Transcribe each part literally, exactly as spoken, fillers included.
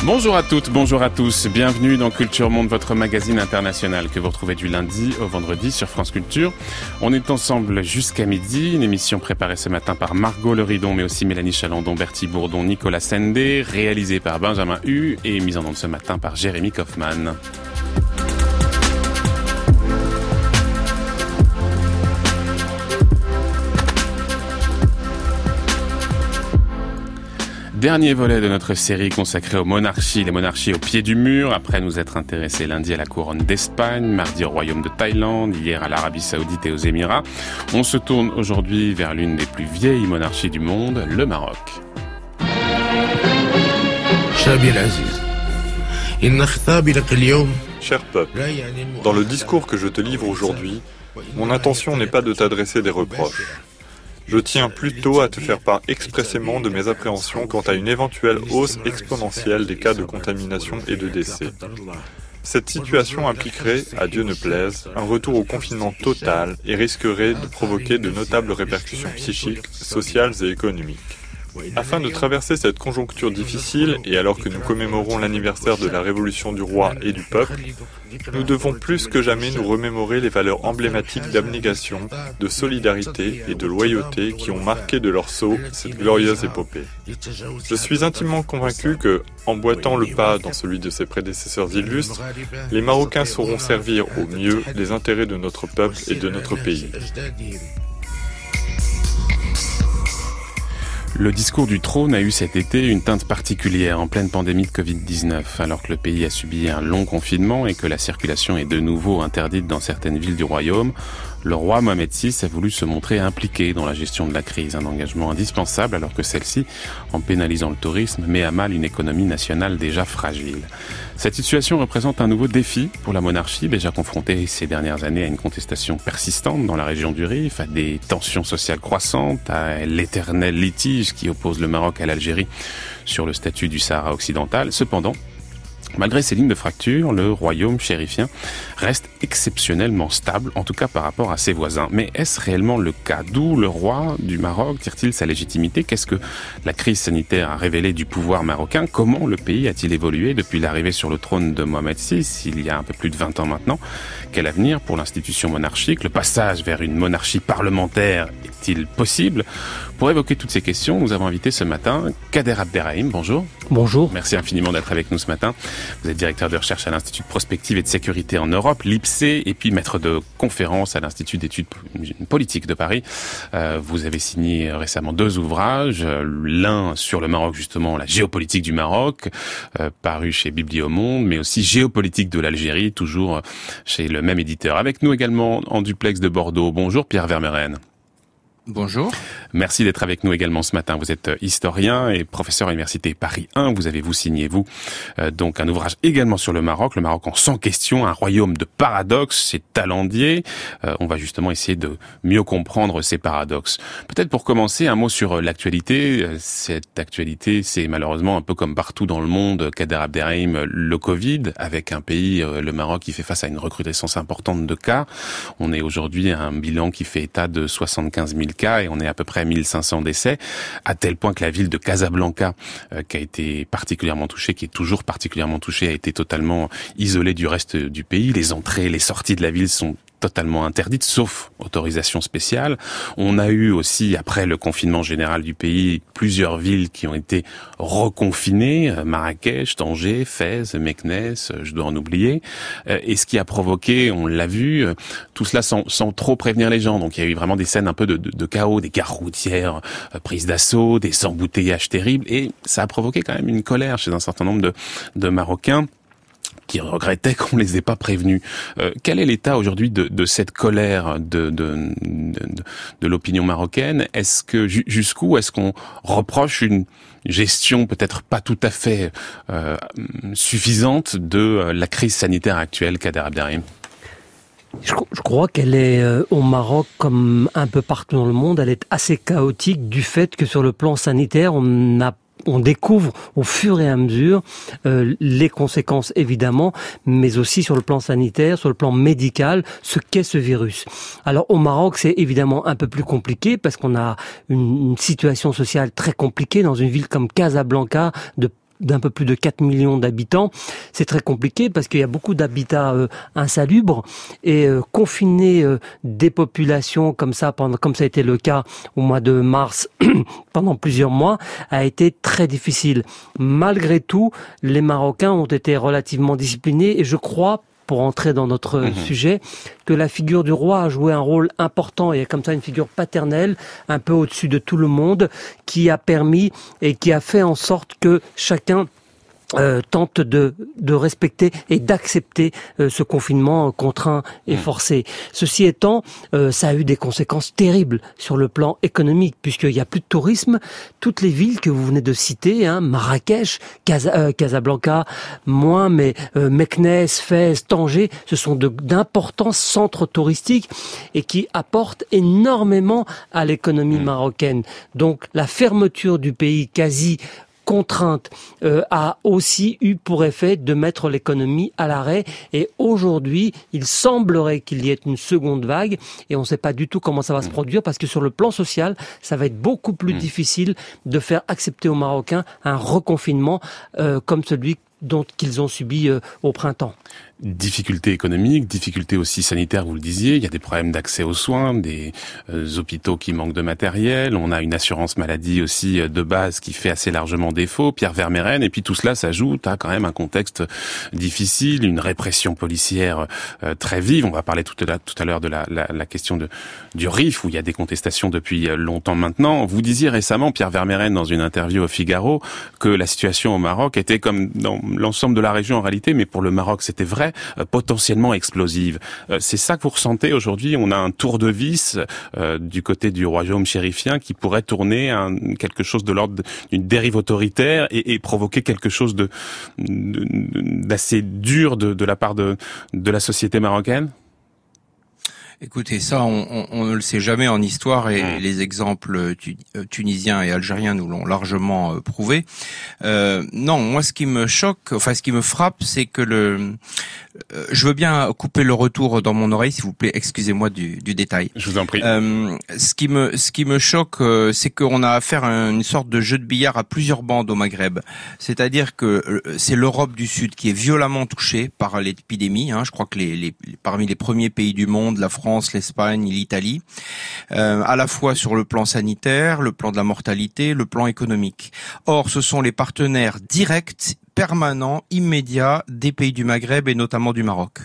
Bonjour à toutes, bonjour à tous. Bienvenue dans Culture Monde, votre magazine international que vous retrouvez du lundi au vendredi sur France Culture. On est ensemble jusqu'à midi. Une émission préparée ce matin par Margot Leridon, mais aussi Mélanie Chalandon, Bertie Bourdon, Nicolas Sendé, réalisée par Benjamin Hu et mise en onde ce matin par Jérémy Kaufmann. Dernier volet de notre série consacrée aux monarchies, les monarchies au pied du mur, après nous être intéressés lundi à la couronne d'Espagne, mardi au royaume de Thaïlande, hier à l'Arabie Saoudite et aux Émirats. On se tourne aujourd'hui vers l'une des plus vieilles monarchies du monde, le Maroc. Cher peuple, dans le discours que je te livre aujourd'hui, mon intention n'est pas de t'adresser des reproches. Je tiens plutôt à te faire part expressément de mes appréhensions quant à une éventuelle hausse exponentielle des cas de contamination et de décès. Cette situation impliquerait, à Dieu ne plaise, un retour au confinement total et risquerait de provoquer de notables répercussions psychiques, sociales et économiques. Afin de traverser cette conjoncture difficile, et alors que nous commémorons l'anniversaire de la révolution du roi et du peuple, nous devons plus que jamais nous remémorer les valeurs emblématiques d'abnégation, de solidarité et de loyauté qui ont marqué de leur sceau cette glorieuse épopée. Je suis intimement convaincu que, emboîtant le pas dans celui de ses prédécesseurs illustres, les Marocains sauront servir au mieux les intérêts de notre peuple et de notre pays. Le discours du trône a eu cet été une teinte particulière en pleine pandémie de covid dix-neuf, alors que le pays a subi un long confinement et que la circulation est de nouveau interdite dans certaines villes du royaume. Le roi Mohamed six a voulu se montrer impliqué dans la gestion de la crise, un engagement indispensable alors que celle-ci, en pénalisant le tourisme, met à mal une économie nationale déjà fragile. Cette situation représente un nouveau défi pour la monarchie, déjà confrontée ces dernières années à une contestation persistante dans la région du Rif, à des tensions sociales croissantes, à l'éternel litige qui oppose le Maroc à l'Algérie sur le statut du Sahara occidental. Cependant, malgré ces lignes de fracture, le royaume chérifien reste exceptionnellement stable, en tout cas par rapport à ses voisins. Mais est-ce réellement le cas? D'où le roi du Maroc tire-t-il sa légitimité? Qu'est-ce que la crise sanitaire a révélé du pouvoir marocain? Comment le pays a-t-il évolué depuis l'arrivée sur le trône de Mohamed six, il y a un peu plus de vingt ans maintenant? Quel avenir pour l'institution monarchique? Le passage vers une monarchie parlementaire est-il possible? Pour évoquer toutes ces questions, nous avons invité ce matin Kader Abderrahim. Bonjour. Bonjour. Merci infiniment d'être avec nous ce matin. Vous êtes directeur de recherche à l'Institut de prospective et de sécurité en Europe, l'I P S E, et puis maître de conférence à l'Institut d'études politiques de Paris. Euh, vous avez signé récemment deux ouvrages, l'un sur le Maroc justement, la géopolitique du Maroc, euh, paru chez Bibliomonde, mais aussi géopolitique de l'Algérie, toujours chez le même éditeur. Avec nous également en duplex de Bordeaux. Bonjour Pierre Vermeren. Bonjour. Merci d'être avec nous également ce matin. Vous êtes historien et professeur à l'université Paris un. Vous avez, vous signé, vous, euh, donc un ouvrage également sur le Maroc, le Maroc en cent questions, un royaume de paradoxes, c'est talendier. Euh, on va justement essayer de mieux comprendre ces paradoxes. Peut-être pour commencer, un mot sur l'actualité. Cette actualité, c'est malheureusement un peu comme partout dans le monde, Kader Abderrahim, le Covid, avec un pays, le Maroc, qui fait face à une recrudescence importante de cas. On est aujourd'hui à un bilan qui fait état de soixante-quinze mille cas et on est à peu près à mille cinq cents décès, à tel point que la ville de Casablanca, euh, qui a été particulièrement touchée, qui est toujours particulièrement touchée, a été totalement isolée du reste du pays. Les entrées, les sorties de la ville sont totalement interdite, sauf autorisation spéciale. On a eu aussi, après le confinement général du pays, plusieurs villes qui ont été reconfinées, Marrakech, Tanger, Fès, Meknès, je dois en oublier, et ce qui a provoqué, on l'a vu, tout cela sans, sans trop prévenir les gens. Donc il y a eu vraiment des scènes un peu de, de, de chaos, des gares routières prises d'assaut, des embouteillages terribles, et ça a provoqué quand même une colère chez un certain nombre de, de Marocains qui regrettaient qu'on les ait pas prévenus. Euh, quel est l'état aujourd'hui de, de cette colère de, de, de, de l'opinion marocaine? Est-ce que jusqu'où est-ce qu'on reproche une gestion peut-être pas tout à fait euh, suffisante de la crise sanitaire actuelle, Kader Abderrahim? Je, je crois qu'elle est euh, au Maroc comme un peu partout dans le monde, elle est assez chaotique du fait que sur le plan sanitaire, on n'a on découvre au fur et à mesure euh, les conséquences évidemment, mais aussi sur le plan sanitaire, sur le plan médical, ce qu'est ce virus. Alors au Maroc, c'est évidemment un peu plus compliqué parce qu'on a une, une situation sociale très compliquée dans une ville comme Casablanca de d'un peu plus de quatre millions d'habitants. C'est très compliqué parce qu'il y a beaucoup d'habitats euh, insalubres et euh, confiner euh, des populations comme ça, pendant, comme ça a été le cas au mois de mars pendant plusieurs mois, a été très difficile. Malgré tout, les Marocains ont été relativement disciplinés et je crois, pour entrer dans notre mmh. sujet, que la figure du roi a joué un rôle important et comme ça une figure paternelle, un peu au-dessus de tout le monde, qui a permis et qui a fait en sorte que chacun Euh, tente de, de respecter et d'accepter euh, ce confinement contraint et forcé. Ceci étant, euh, ça a eu des conséquences terribles sur le plan économique, puisqu'il n'y a plus de tourisme. Toutes les villes que vous venez de citer, hein, Marrakech, Casa, euh, Casablanca, moins, mais euh, Meknès, Fès, Tanger, ce sont de, d'importants centres touristiques et qui apportent énormément à l'économie marocaine. Donc la fermeture du pays quasi contrainte euh, a aussi eu pour effet de mettre l'économie à l'arrêt et aujourd'hui il semblerait qu'il y ait une seconde vague et on ne sait pas du tout comment ça va mmh. se produire parce que sur le plan social ça va être beaucoup plus mmh. difficile de faire accepter aux Marocains un reconfinement euh, comme celui dont qu'ils ont subi euh, au printemps. Difficultés économiques, difficultés aussi sanitaires, vous le disiez, il y a des problèmes d'accès aux soins, des euh, hôpitaux qui manquent de matériel, on a une assurance maladie aussi de base qui fait assez largement défaut, Pierre Vermeyren, et puis tout cela s'ajoute à quand même un contexte difficile, une répression policière euh, très vive. On va parler tout à, tout à l'heure de la, la, la question de, du R I F, où il y a des contestations depuis longtemps maintenant. Vous disiez récemment, Pierre Vermeyren, dans une interview au Figaro, que la situation au Maroc était comme dans l'ensemble de la région en réalité, mais pour le Maroc c'était vrai, potentiellement explosive. C'est ça que vous ressentez aujourd'hui? On a un tour de vis euh, du côté du royaume chérifien qui pourrait tourner à un, quelque chose de l'ordre d'une dérive autoritaire et, et provoquer quelque chose de, de, d'assez dur de, de la part de, de la société marocaine? Écoutez, ça, on, on, on ne le sait jamais en histoire et mmh. les exemples tu, tunisiens et algériens nous l'ont largement euh, prouvé. Euh, non, moi, ce qui me choque, enfin, ce qui me frappe, c'est que le, euh, je veux bien couper le retour dans mon oreille, s'il vous plaît. Excusez-moi du, du détail. Je vous en prie. Euh, ce qui me, ce qui me choque, euh, c'est qu'on a affaire à une sorte de jeu de billard à plusieurs bandes au Maghreb. C'est-à-dire que euh, c'est l'Europe du Sud qui est violemment touchée par l'épidémie. Hein. Je crois que les, les, parmi les premiers pays du monde, la France, l'Espagne, l'Italie, euh, à la fois sur le plan sanitaire, le plan de la mortalité, le plan économique. Or, ce sont les partenaires directs, permanents, immédiats des pays du Maghreb et notamment du Maroc,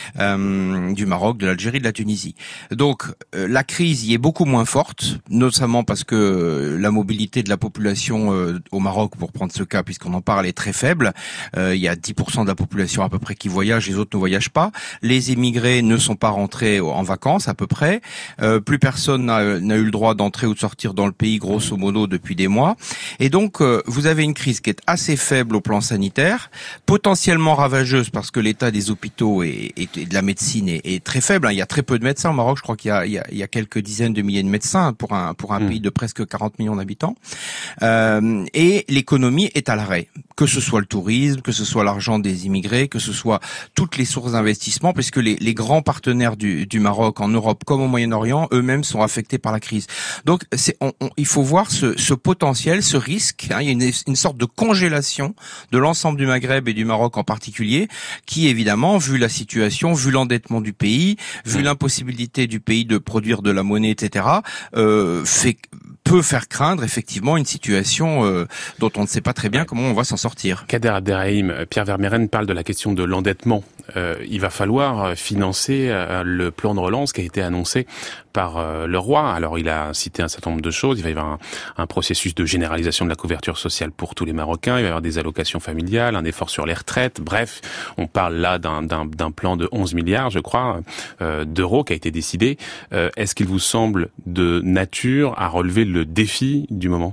euh, du Maroc, de l'Algérie, de la Tunisie. Donc, euh, la crise y est beaucoup moins forte, notamment parce que la mobilité de la population euh, au Maroc, pour prendre ce cas, puisqu'on en parle, est très faible. Euh, il y a dix pour cent de la population à peu près qui voyage, les autres ne voyagent pas. Les émigrés ne sont pas rentrés en vacances à peu près. Euh, plus personne n'a, n'a eu le droit d'entrer ou de sortir dans le pays, grosso modo, depuis des mois. Et donc, euh, vous avez une crise qui est assez faible au plan sanitaire, sanitaire, potentiellement ravageuse parce que l'état des hôpitaux et, et de la médecine est, est très faible. Il y a très peu de médecins au Maroc. Je crois qu'il y a, il y a, il y a quelques dizaines de milliers de médecins pour un pour un mmh. pays de presque quarante millions d'habitants. Euh, et l'économie est à l'arrêt. Que ce soit le tourisme, que ce soit l'argent des immigrés, que ce soit toutes les sources d'investissement, puisque les, les grands partenaires du, du Maroc en Europe comme au Moyen-Orient, eux-mêmes sont affectés par la crise. Donc, c'est, on, on, il faut voir ce, ce potentiel, ce risque. Hein, il y a une, une sorte de congélation de l'ensemble du Maghreb et du Maroc en particulier, qui évidemment, vu la situation, vu l'endettement du pays, vu l'impossibilité du pays de produire de la monnaie, et cetera, euh, fait peut faire craindre effectivement une situation euh, dont on ne sait pas très bien comment on va s'en sortir. Kader Abderrahim, Pierre Vermeyren parle de la question de l'endettement. Euh, il va falloir financer euh, le plan de relance qui a été annoncé par euh, le roi. Alors il a cité un certain nombre de choses. Il va y avoir un, un processus de généralisation de la couverture sociale pour tous les Marocains. Il va y avoir des allocations familiales, un effort sur les retraites. Bref, on parle là d'un, d'un, d'un plan de onze milliards, je crois, euh, d'euros qui a été décidé. Euh, est-ce qu'il vous semble de nature à relever le défi du moment?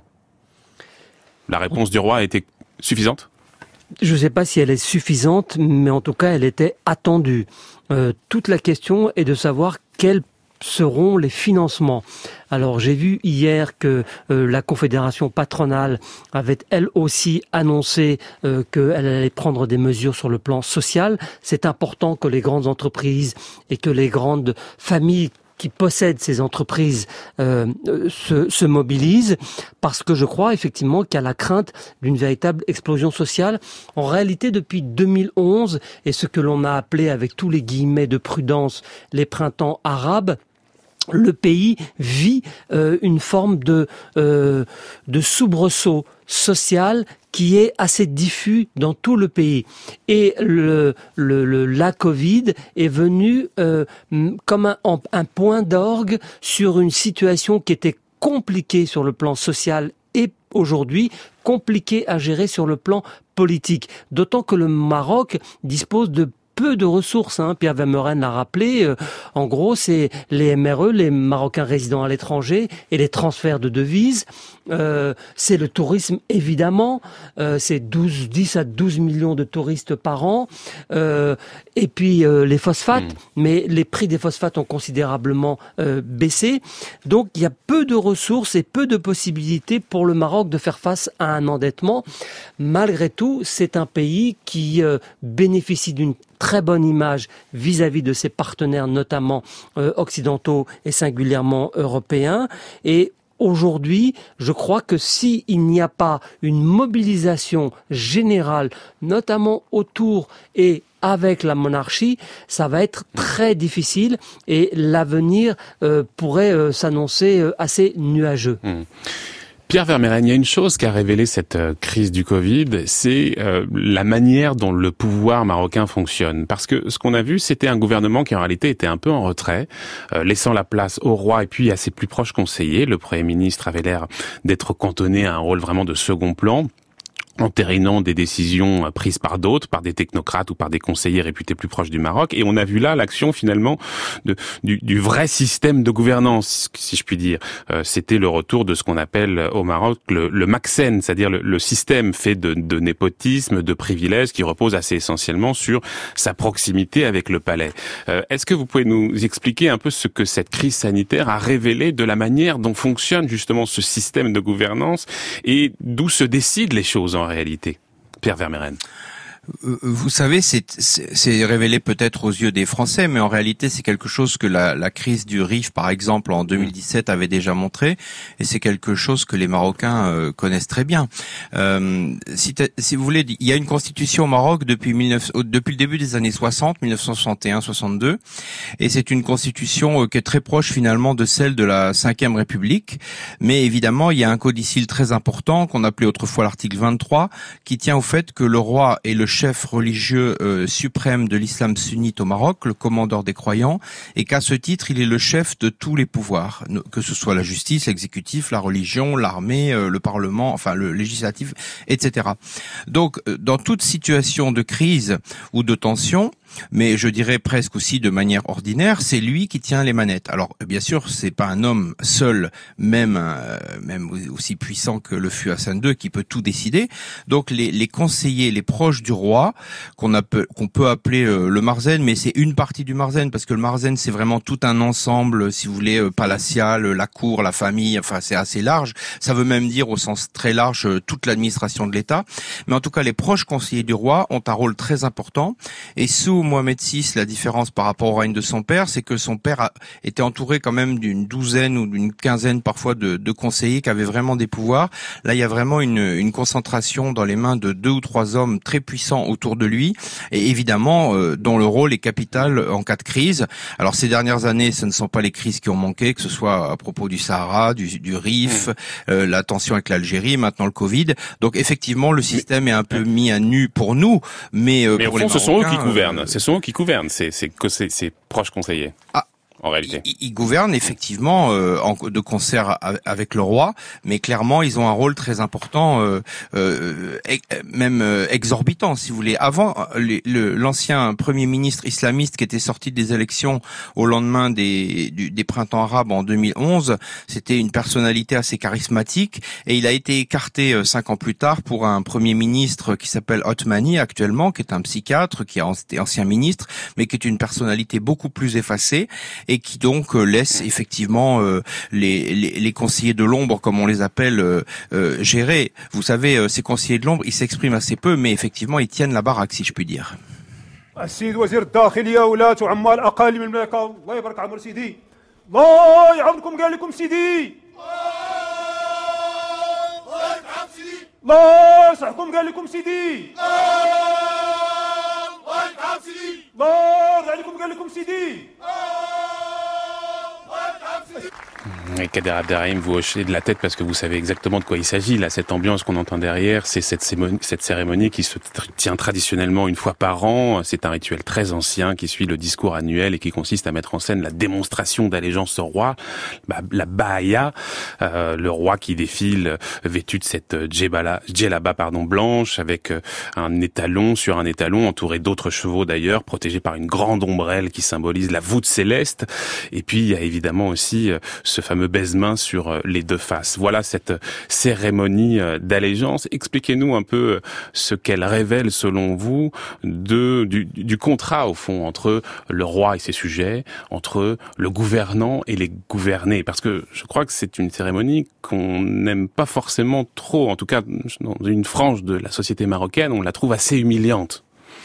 La réponse du roi a été suffisante? Je ne sais pas si elle est suffisante, mais en tout cas, elle était attendue. Euh, toute la question est de savoir quels seront les financements. Alors, j'ai vu hier que euh, la Confédération patronale avait elle aussi annoncé euh, qu'elle allait prendre des mesures sur le plan social. C'est important que les grandes entreprises et que les grandes familles qui possèdent ces entreprises euh, se, se mobilisent, parce que je crois effectivement qu'il y a la crainte d'une véritable explosion sociale. En réalité, depuis deux mille onze, et ce que l'on a appelé avec tous les guillemets de prudence les printemps arabes, le pays vit euh, une forme de, euh, de soubresaut social qui est assez diffus dans tout le pays. Et le, le, le, la Covid est venue euh, comme un, un point d'orgue sur une situation qui était compliquée sur le plan social et aujourd'hui compliquée à gérer sur le plan politique. D'autant que le Maroc dispose de peu de ressources, hein. Pierre Vermeuren l'a rappelé. Euh, en gros, c'est les M R E, les Marocains résidant à l'étranger, et les transferts de devises. Euh, c'est le tourisme, évidemment. Euh, c'est douze, dix à douze millions de touristes par an. Euh, et puis euh, les phosphates. Mmh. Mais les prix des phosphates ont considérablement euh, baissé. Donc, il y a peu de ressources et peu de possibilités pour le Maroc de faire face à un endettement. Malgré tout, c'est un pays qui euh, bénéficie d'une très bonne image vis-à-vis de ses partenaires, notamment euh, occidentaux et singulièrement européens. Et aujourd'hui, je crois que s'il n'y a pas une mobilisation générale, notamment autour et avec la monarchie, ça va être très difficile et l'avenir euh, pourrait euh, s'annoncer euh, assez nuageux. Mmh. Pierre Vermeuren, il y a une chose qui a révélé cette euh, crise du Covid, c'est euh, la manière dont le pouvoir marocain fonctionne. Parce que ce qu'on a vu, c'était un gouvernement qui en réalité était un peu en retrait, euh, laissant la place au roi et puis à ses plus proches conseillers. Le Premier ministre avait l'air d'être cantonné à un rôle vraiment de second plan, entérinant des décisions prises par d'autres, par des technocrates ou par des conseillers réputés plus proches du Maroc. Et on a vu là l'action finalement de, du, du vrai système de gouvernance, si je puis dire. Euh, c'était le retour de ce qu'on appelle au Maroc le, le Maxen, c'est-à-dire le, le système fait de, de népotisme, de privilèges, qui repose assez essentiellement sur sa proximité avec le palais. Euh, est-ce que vous pouvez nous expliquer un peu ce que cette crise sanitaire a révélé de la manière dont fonctionne justement ce système de gouvernance et d'où se décident les choses en en réalité? Pierre Vermeuren. Vous savez, c'est, c'est, c'est révélé peut-être aux yeux des Français, mais en réalité, c'est quelque chose que la, la crise du R I F, par exemple, en deux mille dix-sept, avait déjà montré, et c'est quelque chose que les Marocains euh, connaissent très bien. Euh, si, si vous voulez, il y a une constitution au Maroc depuis, mille neuf cents, depuis le début des années soixante, mille neuf cent soixante et un soixante-deux, et c'est une constitution euh, qui est très proche finalement de celle de la cinquième République, mais évidemment, il y a un codicile très important qu'on appelait autrefois l'article vingt-trois, qui tient au fait que le roi est le chef religieux euh, suprême de l'islam sunnite au Maroc, le commandeur des croyants, et qu'à ce titre, il est le chef de tous les pouvoirs, que ce soit la justice, l'exécutif, la religion, l'armée, euh, le parlement, enfin le législatif, et cetera. Donc, euh, dans toute situation de crise ou de tension, mais je dirais presque aussi de manière ordinaire, c'est lui qui tient les manettes. Alors bien sûr, c'est pas un homme seul, même euh, même aussi puissant que le fut Hassan deux, qui peut tout décider. Donc les, les conseillers, les proches du roi, qu'on appelle, qu'on peut appeler euh, le Marzen, mais c'est une partie du Marzen, parce que le Marzen c'est vraiment tout un ensemble, si vous voulez, euh, palatial, la cour, la famille, enfin c'est assez large. Ça veut même dire au sens très large euh, toute l'administration de l'État. Mais en tout cas, les proches conseillers du roi ont un rôle très important. Et sous Mohamed six, la différence par rapport au règne de son père, c'est que son père a, était entouré quand même d'une douzaine ou d'une quinzaine parfois de, de conseillers qui avaient vraiment des pouvoirs. Là, il y a vraiment une, une concentration dans les mains de deux ou trois hommes très puissants autour de lui, et évidemment euh, dont le rôle est capital en cas de crise. Alors ces dernières années, ce ne sont pas les crises qui ont manqué, que ce soit à propos du Sahara, du, du R I F, mmh. euh, la tension avec l'Algérie, maintenant le Covid. Donc effectivement, le système mais, est un peu mis à nu pour nous, mais, euh, mais pour au fond, les ce sont eux qui gouvernent. Euh, Ce sont eux qui gouvernent, c'est c'est c'est, c'est proches conseillers. Ah. En réalité. Ils, ils gouvernent effectivement euh, en, de concert avec le roi, mais clairement ils ont un rôle très important, euh, euh, même euh, exorbitant, si vous voulez. Avant, les, le, l'ancien premier ministre islamiste qui était sorti des élections au lendemain des, du, des printemps arabes en deux mille onze, c'était une personnalité assez charismatique, et il a été écarté euh, cinq ans plus tard pour un premier ministre qui s'appelle Othmani actuellement, qui est un psychiatre, qui est ancien ministre, mais qui est une personnalité beaucoup plus effacée, et qui donc euh, laisse effectivement euh, les, les, les conseillers de l'ombre, comme on les appelle, euh, euh, gérer. Vous savez, euh, ces conseillers de l'ombre, ils s'expriment assez peu, mais effectivement, ils tiennent la baraque, si je puis dire. الله يعاونكم قال لكم سيدي الله يصحكم قال لكم سيدي الله يتعب سيدي الله يرضى عليكم قال لكم سيدي Et Kader Abderrahim, vous hochez de la tête parce que vous savez exactement de quoi il s'agit. Là, cette ambiance qu'on entend derrière, c'est cette cérémonie, cette cérémonie qui se tient traditionnellement une fois par an. C'est un rituel très ancien qui suit le discours annuel et qui consiste à mettre en scène la démonstration d'allégeance au roi, la Baaya, euh, le roi qui défile vêtu de cette djebala, djellaba pardon, blanche avec un étalon sur un étalon entouré d'autres chevaux d'ailleurs, protégé par une grande ombrelle qui symbolise la voûte céleste. Et puis il y a évidemment aussi ce fameux baise-main sur les deux faces. Voilà cette cérémonie d'allégeance. Expliquez-nous un peu ce qu'elle révèle selon vous de, du, du contrat au fond entre le roi et ses sujets, entre le gouvernant et les gouvernés. Parce que je crois que c'est une cérémonie qu'on n'aime pas forcément trop, en tout cas dans une frange de la société marocaine, on la trouve assez humiliante.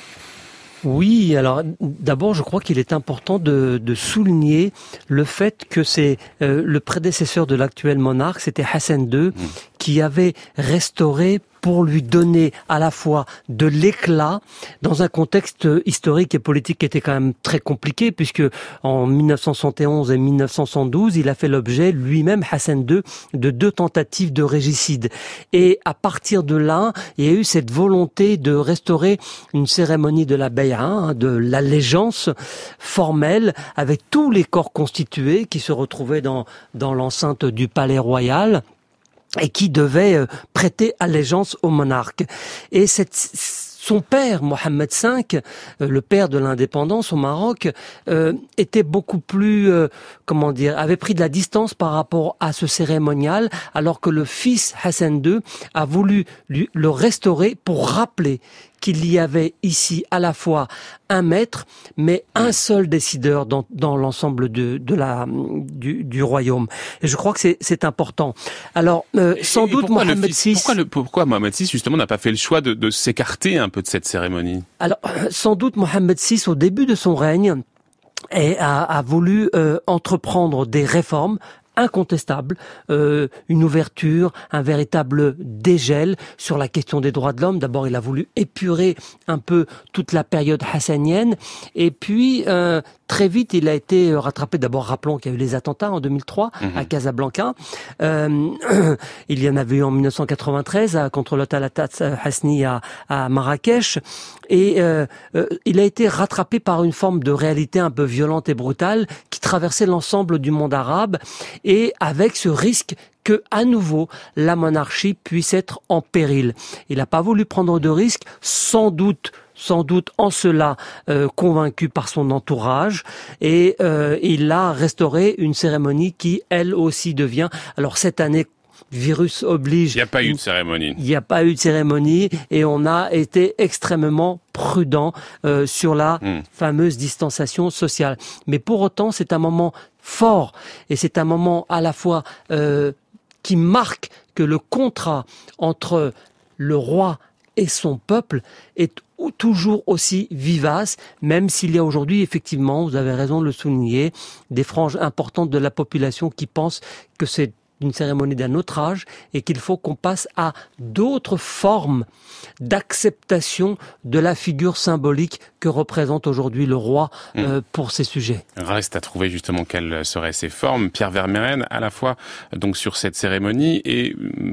Oui, alors d'abord, je crois qu'il est important de, de souligner le fait que c'est euh, le prédécesseur de l'actuel monarque, c'était Hassan deux, mmh. qui avait restauré pour lui donner à la fois de l'éclat dans un contexte historique et politique qui était quand même très compliqué, puisque en mille neuf cent soixante et onze et mille neuf cent soixante-douze, il a fait l'objet lui-même, Hassan deux, de deux tentatives de régicide. Et à partir de là, il y a eu cette volonté de restaurer une cérémonie de la bay'a, hein, de l'allégeance formelle, avec tous les corps constitués qui se retrouvaient dans, dans l'enceinte du palais royal, et qui devait euh, prêter allégeance au monarque. Et cette, son père, Mohammed cinq, euh, le père de l'indépendance au Maroc, euh, était beaucoup plus, euh, comment dire, avait pris de la distance par rapport à ce cérémonial, alors que le fils Hassan deux a voulu lui, le restaurer pour rappeler qu'il y avait ici à la fois un maître, mais un seul décideur dans, dans l'ensemble de, de la, du, du royaume. Et je crois que c'est, c'est important. Alors, euh, sans et doute Mohammed six... Pourquoi, le, pourquoi Mohammed six, justement, n'a pas fait le choix de, de s'écarter un peu de cette cérémonie? Alors, sans doute Mohammed six, au début de son règne, a, a voulu euh, entreprendre des réformes incontestable, euh, une ouverture, un véritable dégel sur la question des droits de l'homme. D'abord, il a voulu épurer un peu toute la période hassanienne, et puis euh, très vite, il a été rattrapé. D'abord, rappelons qu'il y a eu les attentats en deux mille trois mmh. à Casablanca. Euh, il y en avait eu en mille neuf cent quatre-vingt-treize contre le Talatat Hasni à, à Marrakech. Et euh, euh, il a été rattrapé par une forme de réalité un peu violente et brutale qui traversait l'ensemble du monde arabe, et avec ce risque que, à nouveau, la monarchie puisse être en péril. Il n'a pas voulu prendre de risques, sans doute sans doute en cela euh, convaincu par son entourage, et euh, il a restauré une cérémonie qui, elle aussi, devient... Alors cette année, virus oblige... Il n'y a pas eu de cérémonie. Il n'y a pas eu de cérémonie, et on a été extrêmement prudent euh, sur la mmh. fameuse distanciation sociale. Mais pour autant, c'est un moment fort, et c'est un moment à la fois euh, qui marque que le contrat entre le roi et son peuple est toujours aussi vivace, même s'il y a aujourd'hui, effectivement, vous avez raison de le souligner, des franges importantes de la population qui pensent que c'est une cérémonie d'un autre âge et qu'il faut qu'on passe à d'autres formes d'acceptation de la figure symbolique que représente aujourd'hui le roi euh, mmh. pour ces sujets. Reste à trouver justement quelles seraient ces formes. Pierre Vermeren, à la fois donc sur cette cérémonie, et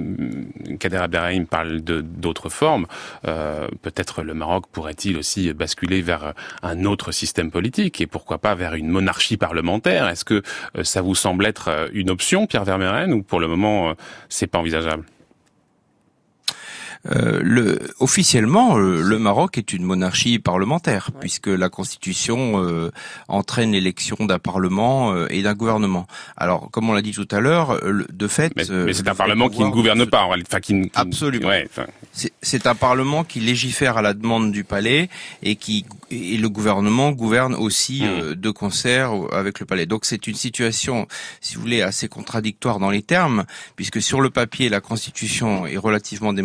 euh, Kader Abderrahim parle de d'autres formes. Euh, peut-être le Maroc pourrait-il aussi basculer vers un autre système politique, et pourquoi pas vers une monarchie parlementaire. Est-ce que euh, ça vous semble être une option, Pierre Vermeren, ou pour le moment, euh, c'est pas envisageable? Euh, le, officiellement, euh, le Maroc est une monarchie parlementaire, ouais. puisque la Constitution euh, entraîne l'élection d'un parlement euh, et d'un gouvernement. Alors, comme on l'a dit tout à l'heure, de fait... Mais, mais c'est un parlement qui ne gouverne pas. Enfin, qui, qui, Absolument. Ouais, enfin... c'est, c'est un parlement qui légifère à la demande du palais, et qui et le gouvernement gouverne aussi mmh. euh, de concert avec le palais. Donc c'est une situation, si vous voulez, assez contradictoire dans les termes, puisque sur le papier, la Constitution est relativement démocratique,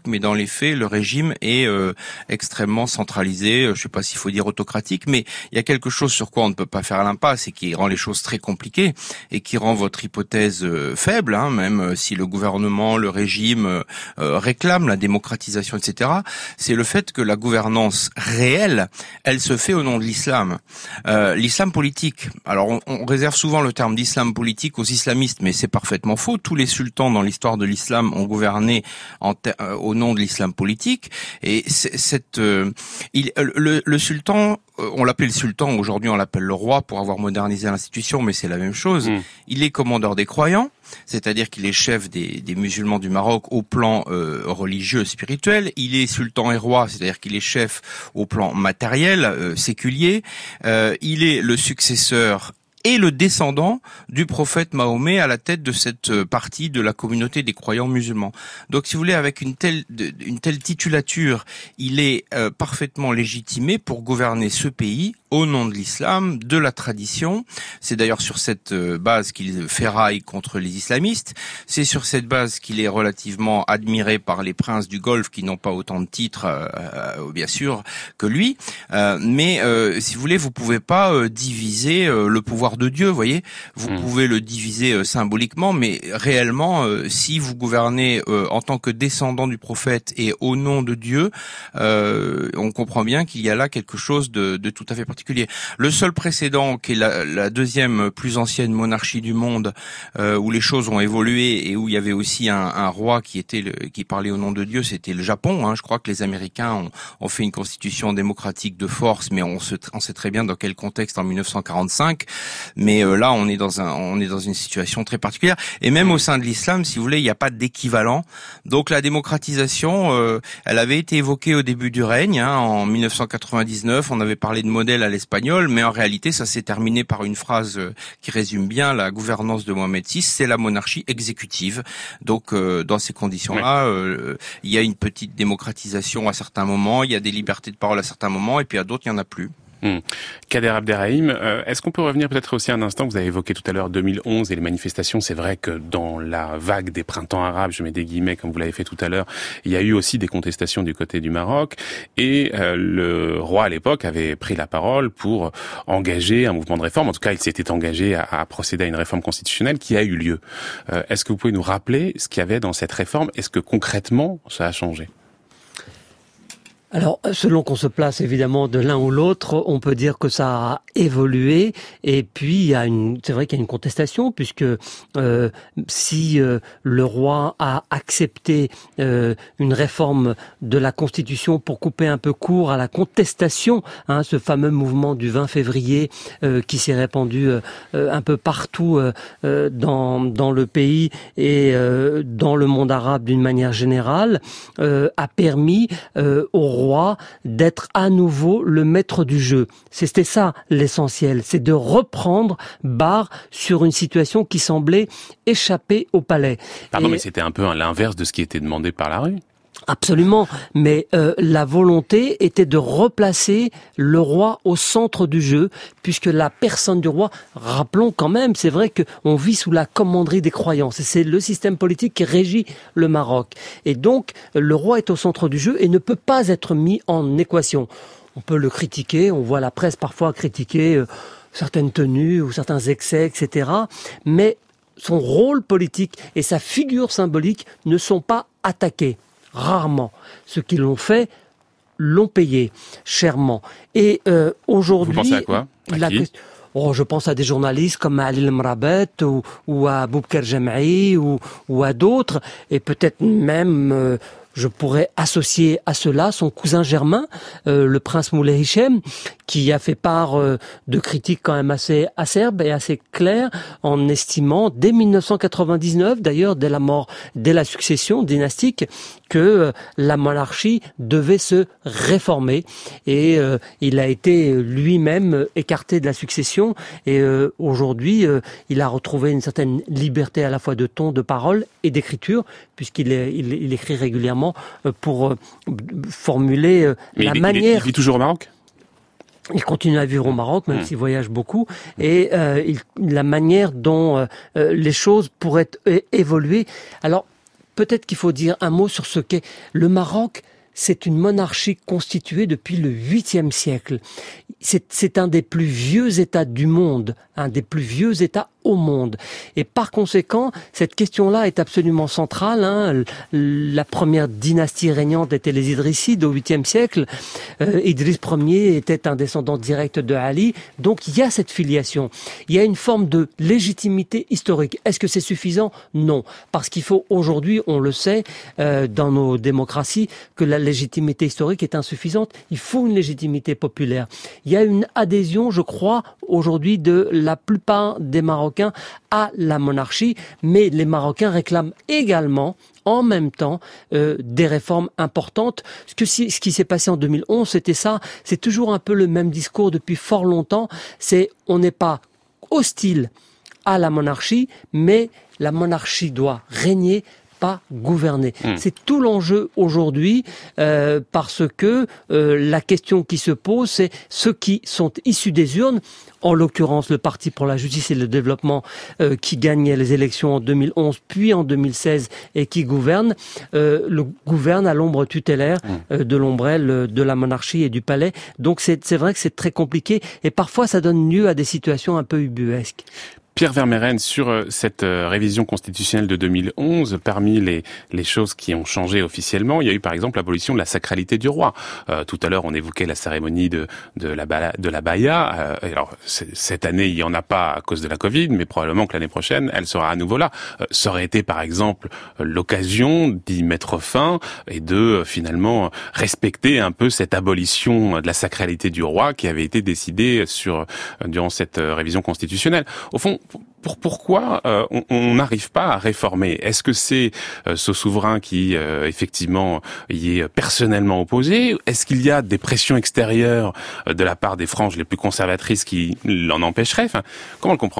démocratique, mais dans les faits, le régime est euh, extrêmement centralisé. Je ne sais pas s'il faut dire autocratique, mais il y a quelque chose sur quoi on ne peut pas faire l'impasse et qui rend les choses très compliquées et qui rend votre hypothèse euh, faible, hein, même si le gouvernement, le régime euh, réclament la démocratisation, et cetera. C'est le fait que la gouvernance réelle, elle se fait au nom de l'islam. Euh, l'islam politique. Alors, on, on réserve souvent le terme d'islam politique aux islamistes, mais c'est parfaitement faux. Tous les sultans dans l'histoire de l'islam ont gouverné en ter- euh, au nom de l'islam politique. Et c'est, cette, euh, il, le, le sultan, euh, on l'appelle le sultan. Aujourd'hui, on l'appelle le roi pour avoir modernisé l'institution, mais c'est la même chose. Mmh. Il est commandeur des croyants. C'est-à-dire qu'il est chef des, des musulmans du Maroc au plan euh, religieux, spirituel. Il est sultan et roi, c'est-à-dire qu'il est chef au plan matériel, euh, séculier. Euh, il est le successeur et le descendant du prophète Mahomet à la tête de cette partie de la communauté des croyants musulmans. Donc, si vous voulez, avec une telle une telle titulature, il est euh, parfaitement légitimé pour gouverner ce pays au nom de l'islam, de la tradition. C'est d'ailleurs sur cette base qu'il ferraille contre les islamistes. C'est sur cette base qu'il est relativement admiré par les princes du Golfe qui n'ont pas autant de titres, euh, bien sûr, que lui. Euh, mais euh, si vous voulez, vous pouvez pas euh, diviser euh, le pouvoir de Dieu, vous voyez. Vous mmh. pouvez le diviser euh, symboliquement, mais réellement, euh, si vous gouvernez euh, en tant que descendant du prophète et au nom de Dieu, euh, on comprend bien qu'il y a là quelque chose de, de tout à fait particulier. Le seul précédent, qui est la, la deuxième plus ancienne monarchie du monde, euh, où les choses ont évolué et où il y avait aussi un, un roi qui était le, qui parlait au nom de Dieu, c'était le Japon. Hein. Je crois que les Américains ont, ont fait une constitution démocratique de force, mais on, se, on sait très bien dans quel contexte en mille neuf cent quarante-cinq. Mais euh, là, on est dans un, on est dans une situation très particulière. Et même au sein de l'islam, si vous voulez, il n'y a pas d'équivalent. Donc la démocratisation, euh, elle avait été évoquée au début du règne, hein, en mille neuf cent quatre-vingt-dix-neuf. On avait parlé de modèle à l'espagnol, mais en réalité, ça s'est terminé par une phrase qui résume bien la gouvernance de Mohamed six, c'est la monarchie exécutive. Donc, euh, dans ces conditions-là, euh, il y a une petite démocratisation à certains moments, il y a des libertés de parole à certains moments, et puis à d'autres, il n'y en a plus. Hum. Kader Abderrahim, euh, est-ce qu'on peut revenir peut-être aussi un instant, vous avez évoqué tout à l'heure deux mille onze et les manifestations, c'est vrai que dans la vague des printemps arabes, je mets des guillemets comme vous l'avez fait tout à l'heure, il y a eu aussi des contestations du côté du Maroc et euh, le roi à l'époque avait pris la parole pour engager un mouvement de réforme, en tout cas il s'était engagé à, à procéder à une réforme constitutionnelle qui a eu lieu. Euh, est-ce que vous pouvez nous rappeler ce qu'il y avait dans cette réforme? Est-ce que concrètement ça a changé? Alors, selon qu'on se place évidemment de l'un ou l'autre, on peut dire que ça a évolué. Et puis, il y a une, c'est vrai qu'il y a une contestation, puisque euh, si euh, le roi a accepté euh, une réforme de la Constitution pour couper un peu court à la contestation, hein, ce fameux mouvement du vingt février euh, qui s'est répandu euh, un peu partout euh, dans dans le pays et euh, dans le monde arabe d'une manière générale, euh, a permis euh, au roi roi d'être à nouveau le maître du jeu. C'était ça l'essentiel, c'est de reprendre barre sur une situation qui semblait échapper au palais. Pardon, Et... mais c'était un peu l'inverse de ce qui était demandé par la rue. Absolument, mais euh, la volonté était de replacer le roi au centre du jeu, puisque la personne du roi, rappelons quand même, c'est vrai qu'on vit sous la commanderie des croyances, et c'est le système politique qui régit le Maroc. Et donc, le roi est au centre du jeu et ne peut pas être mis en équation. On peut le critiquer, on voit la presse parfois critiquer euh, certaines tenues ou certains excès, et cetera, mais son rôle politique et sa figure symbolique ne sont pas attaqués. Rarement. Ceux qui l'ont fait l'ont payé chèrement. Et euh, aujourd'hui... Vous pensez à quoi? À la... qui? Oh, je pense à des journalistes comme Ali Mrabet ou, ou à Boubker Jam'i ou, ou à d'autres. Et peut-être même... Euh, je pourrais associer à cela son cousin germain, euh, le prince Moulay Hichem, qui a fait part euh, de critiques quand même assez acerbes et assez claires, en estimant, dès mille neuf cent quatre-vingt-dix-neuf, d'ailleurs, dès la mort, dès la succession dynastique, que euh, la monarchie devait se réformer. Et euh, il a été lui-même écarté de la succession. Et euh, aujourd'hui, euh, il a retrouvé une certaine liberté à la fois de ton, de parole et d'écriture, puisqu'il est, il, il écrit régulièrement pour euh, formuler euh, Mais la il, manière... Il, il vit toujours au Maroc ? Il continue à vivre au Maroc, même mmh. s'il voyage beaucoup, et euh, il, la manière dont euh, les choses pourraient é- évoluer. Alors, peut-être qu'il faut dire un mot sur ce qu'est le Maroc. C'est une monarchie constituée depuis le huitième siècle. C'est, c'est un des plus vieux États du monde, un des plus vieux États au monde. Et par conséquent, cette question-là est absolument centrale. Hein. La première dynastie régnante était les Idrissides au huitième siècle. Euh, Idriss Ier était un descendant direct de Ali. Donc il y a cette filiation. Il y a une forme de légitimité historique. Est-ce que c'est suffisant ? Non. Parce qu'il faut aujourd'hui, on le sait, euh, dans nos démocraties, que la légitimité historique est insuffisante. Il faut une légitimité populaire. Il y a une adhésion, je crois, aujourd'hui de la plupart des Marocains à la monarchie, mais les Marocains réclament également en même temps euh, des réformes importantes. Ce, que, ce qui s'est passé en deux mille onze, c'était ça. C'est toujours un peu le même discours depuis fort longtemps. C'est on n'est pas hostile à la monarchie, mais la monarchie doit régner, pas gouverner. Mmh. C'est tout l'enjeu aujourd'hui euh, parce que euh, la question qui se pose, c'est ceux qui sont issus des urnes, en l'occurrence le Parti pour la justice et le développement euh, qui gagnait les élections en deux mille onze puis en deux mille seize et qui gouverne, euh, le gouverne à l'ombre tutélaire mmh. euh, de l'ombrelle de la monarchie et du palais. Donc c'est, c'est vrai que c'est très compliqué et parfois ça donne lieu à des situations un peu ubuesques. Pierre Vermeyren, sur cette révision constitutionnelle de deux mille onze, parmi les, les choses qui ont changé officiellement, il y a eu par exemple l'abolition de la sacralité du roi. Euh, tout à l'heure, on évoquait la cérémonie de, de la bala, de la baya. Euh, alors, cette année, il n'y en a pas à cause de la Covid, mais probablement que l'année prochaine, elle sera à nouveau là. Euh, ça aurait été par exemple l'occasion d'y mettre fin et de euh, finalement respecter un peu cette abolition de la sacralité du roi qui avait été décidée sur, euh, durant cette euh, révision constitutionnelle. Au fond, Pour, pourquoi euh, on n'arrive pas à réformer ? Est-ce que c'est euh, ce souverain qui, euh, effectivement, y est personnellement opposé ? Est-ce qu'il y a des pressions extérieures euh, de la part des franges les plus conservatrices qui l'en empêcheraient ? Enfin, comment le comprendre ?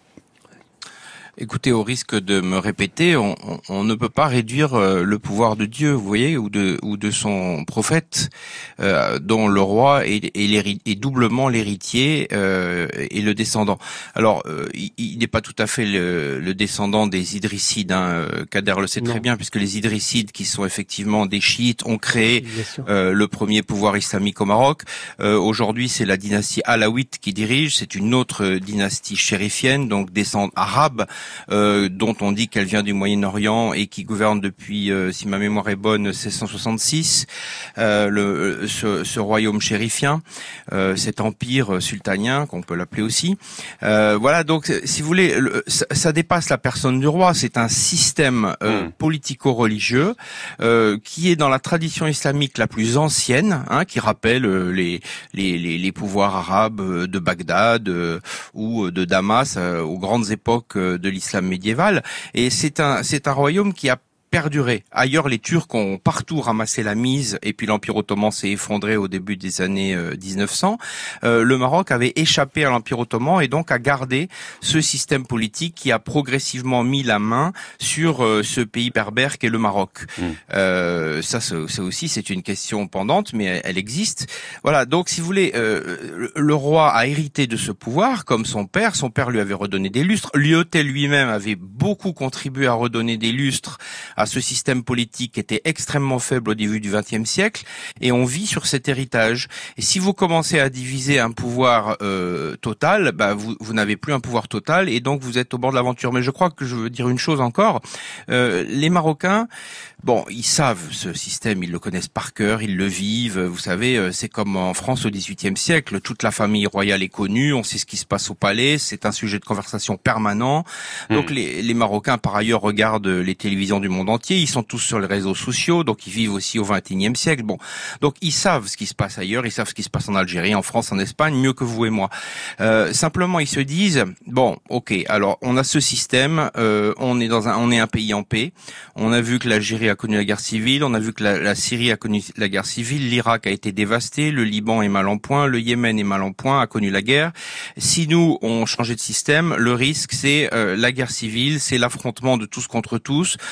Écoutez, au risque de me répéter, on, on, on ne peut pas réduire euh, le pouvoir de Dieu, vous voyez, ou de ou de son prophète, euh, dont le roi est, est, est doublement l'héritier euh, et le descendant. Alors, euh, il, il n'est pas tout à fait le, le descendant des Idrissides, hein, Kader le sait non. très bien, puisque les Idrissides, qui sont effectivement des chiites, ont créé euh, le premier pouvoir islamique au Maroc. Euh, aujourd'hui, c'est la dynastie alaouite qui dirige, c'est une autre dynastie chérifienne, donc descendante arabe, Euh, dont on dit qu'elle vient du Moyen-Orient et qui gouverne depuis, euh, si ma mémoire est bonne, seize cent soixante-six, euh, le, ce, ce royaume chérifien, euh, cet empire sultanien, qu'on peut l'appeler aussi. Euh, voilà, donc, si vous voulez, le, ça, ça dépasse la personne du roi, c'est un système euh, mmh. politico-religieux euh, qui est dans la tradition islamique la plus ancienne, hein, qui rappelle euh, les, les, les, les pouvoirs arabes de Bagdad euh, ou de Damas euh, aux grandes époques euh, de l'islam médiéval, et c'est un c'est un royaume qui a perduré. Ailleurs, les Turcs ont partout ramassé la mise, et puis l'Empire ottoman s'est effondré au début des années euh, dix-neuf cents. Euh, le Maroc avait échappé à l'Empire ottoman et donc a gardé ce système politique qui a progressivement mis la main sur euh, ce pays berbère qu'est le Maroc. Mmh. Euh, ça, c'est aussi c'est une question pendante, mais elle, elle existe. Voilà. Donc, si vous voulez, euh, le roi a hérité de ce pouvoir, comme son père. Son père lui avait redonné des lustres. Lyotet lui-même avait beaucoup contribué à redonner des lustres à ce système politique qui était extrêmement faible au début du vingtième siècle, et on vit sur cet héritage. Et si vous commencez à diviser un pouvoir euh, total, bah vous, vous n'avez plus un pouvoir total, et donc vous êtes au bord de l'aventure. Mais je crois que je veux dire une chose encore, euh, les Marocains, bon, ils savent ce système, ils le connaissent par cœur, ils le vivent. Vous savez, c'est comme en France au dix-huitième siècle, toute la famille royale est connue, on sait ce qui se passe au palais, c'est un sujet de conversation permanent. Donc mmh. les, les Marocains, par ailleurs, regardent les télévisions du monde entier, ils sont tous sur les réseaux sociaux, donc ils vivent aussi au vingt et unième siècle. Bon, donc ils savent ce qui se passe ailleurs, ils savent ce qui se passe en Algérie, en France, en Espagne, mieux que vous et moi. Euh, simplement, ils se disent, bon, ok, alors on a ce système, euh, on est dans un, on est un pays en paix. On a vu que l'Algérie a connu la guerre civile, on a vu que la, la Syrie a connu la guerre civile, l'Irak a été dévasté, le Liban est mal en point, le Yémen est mal en point, a connu la guerre. Si nous on changeait de système, le risque c'est euh, la guerre civile, c'est l'affrontement de tous contre tous. Donc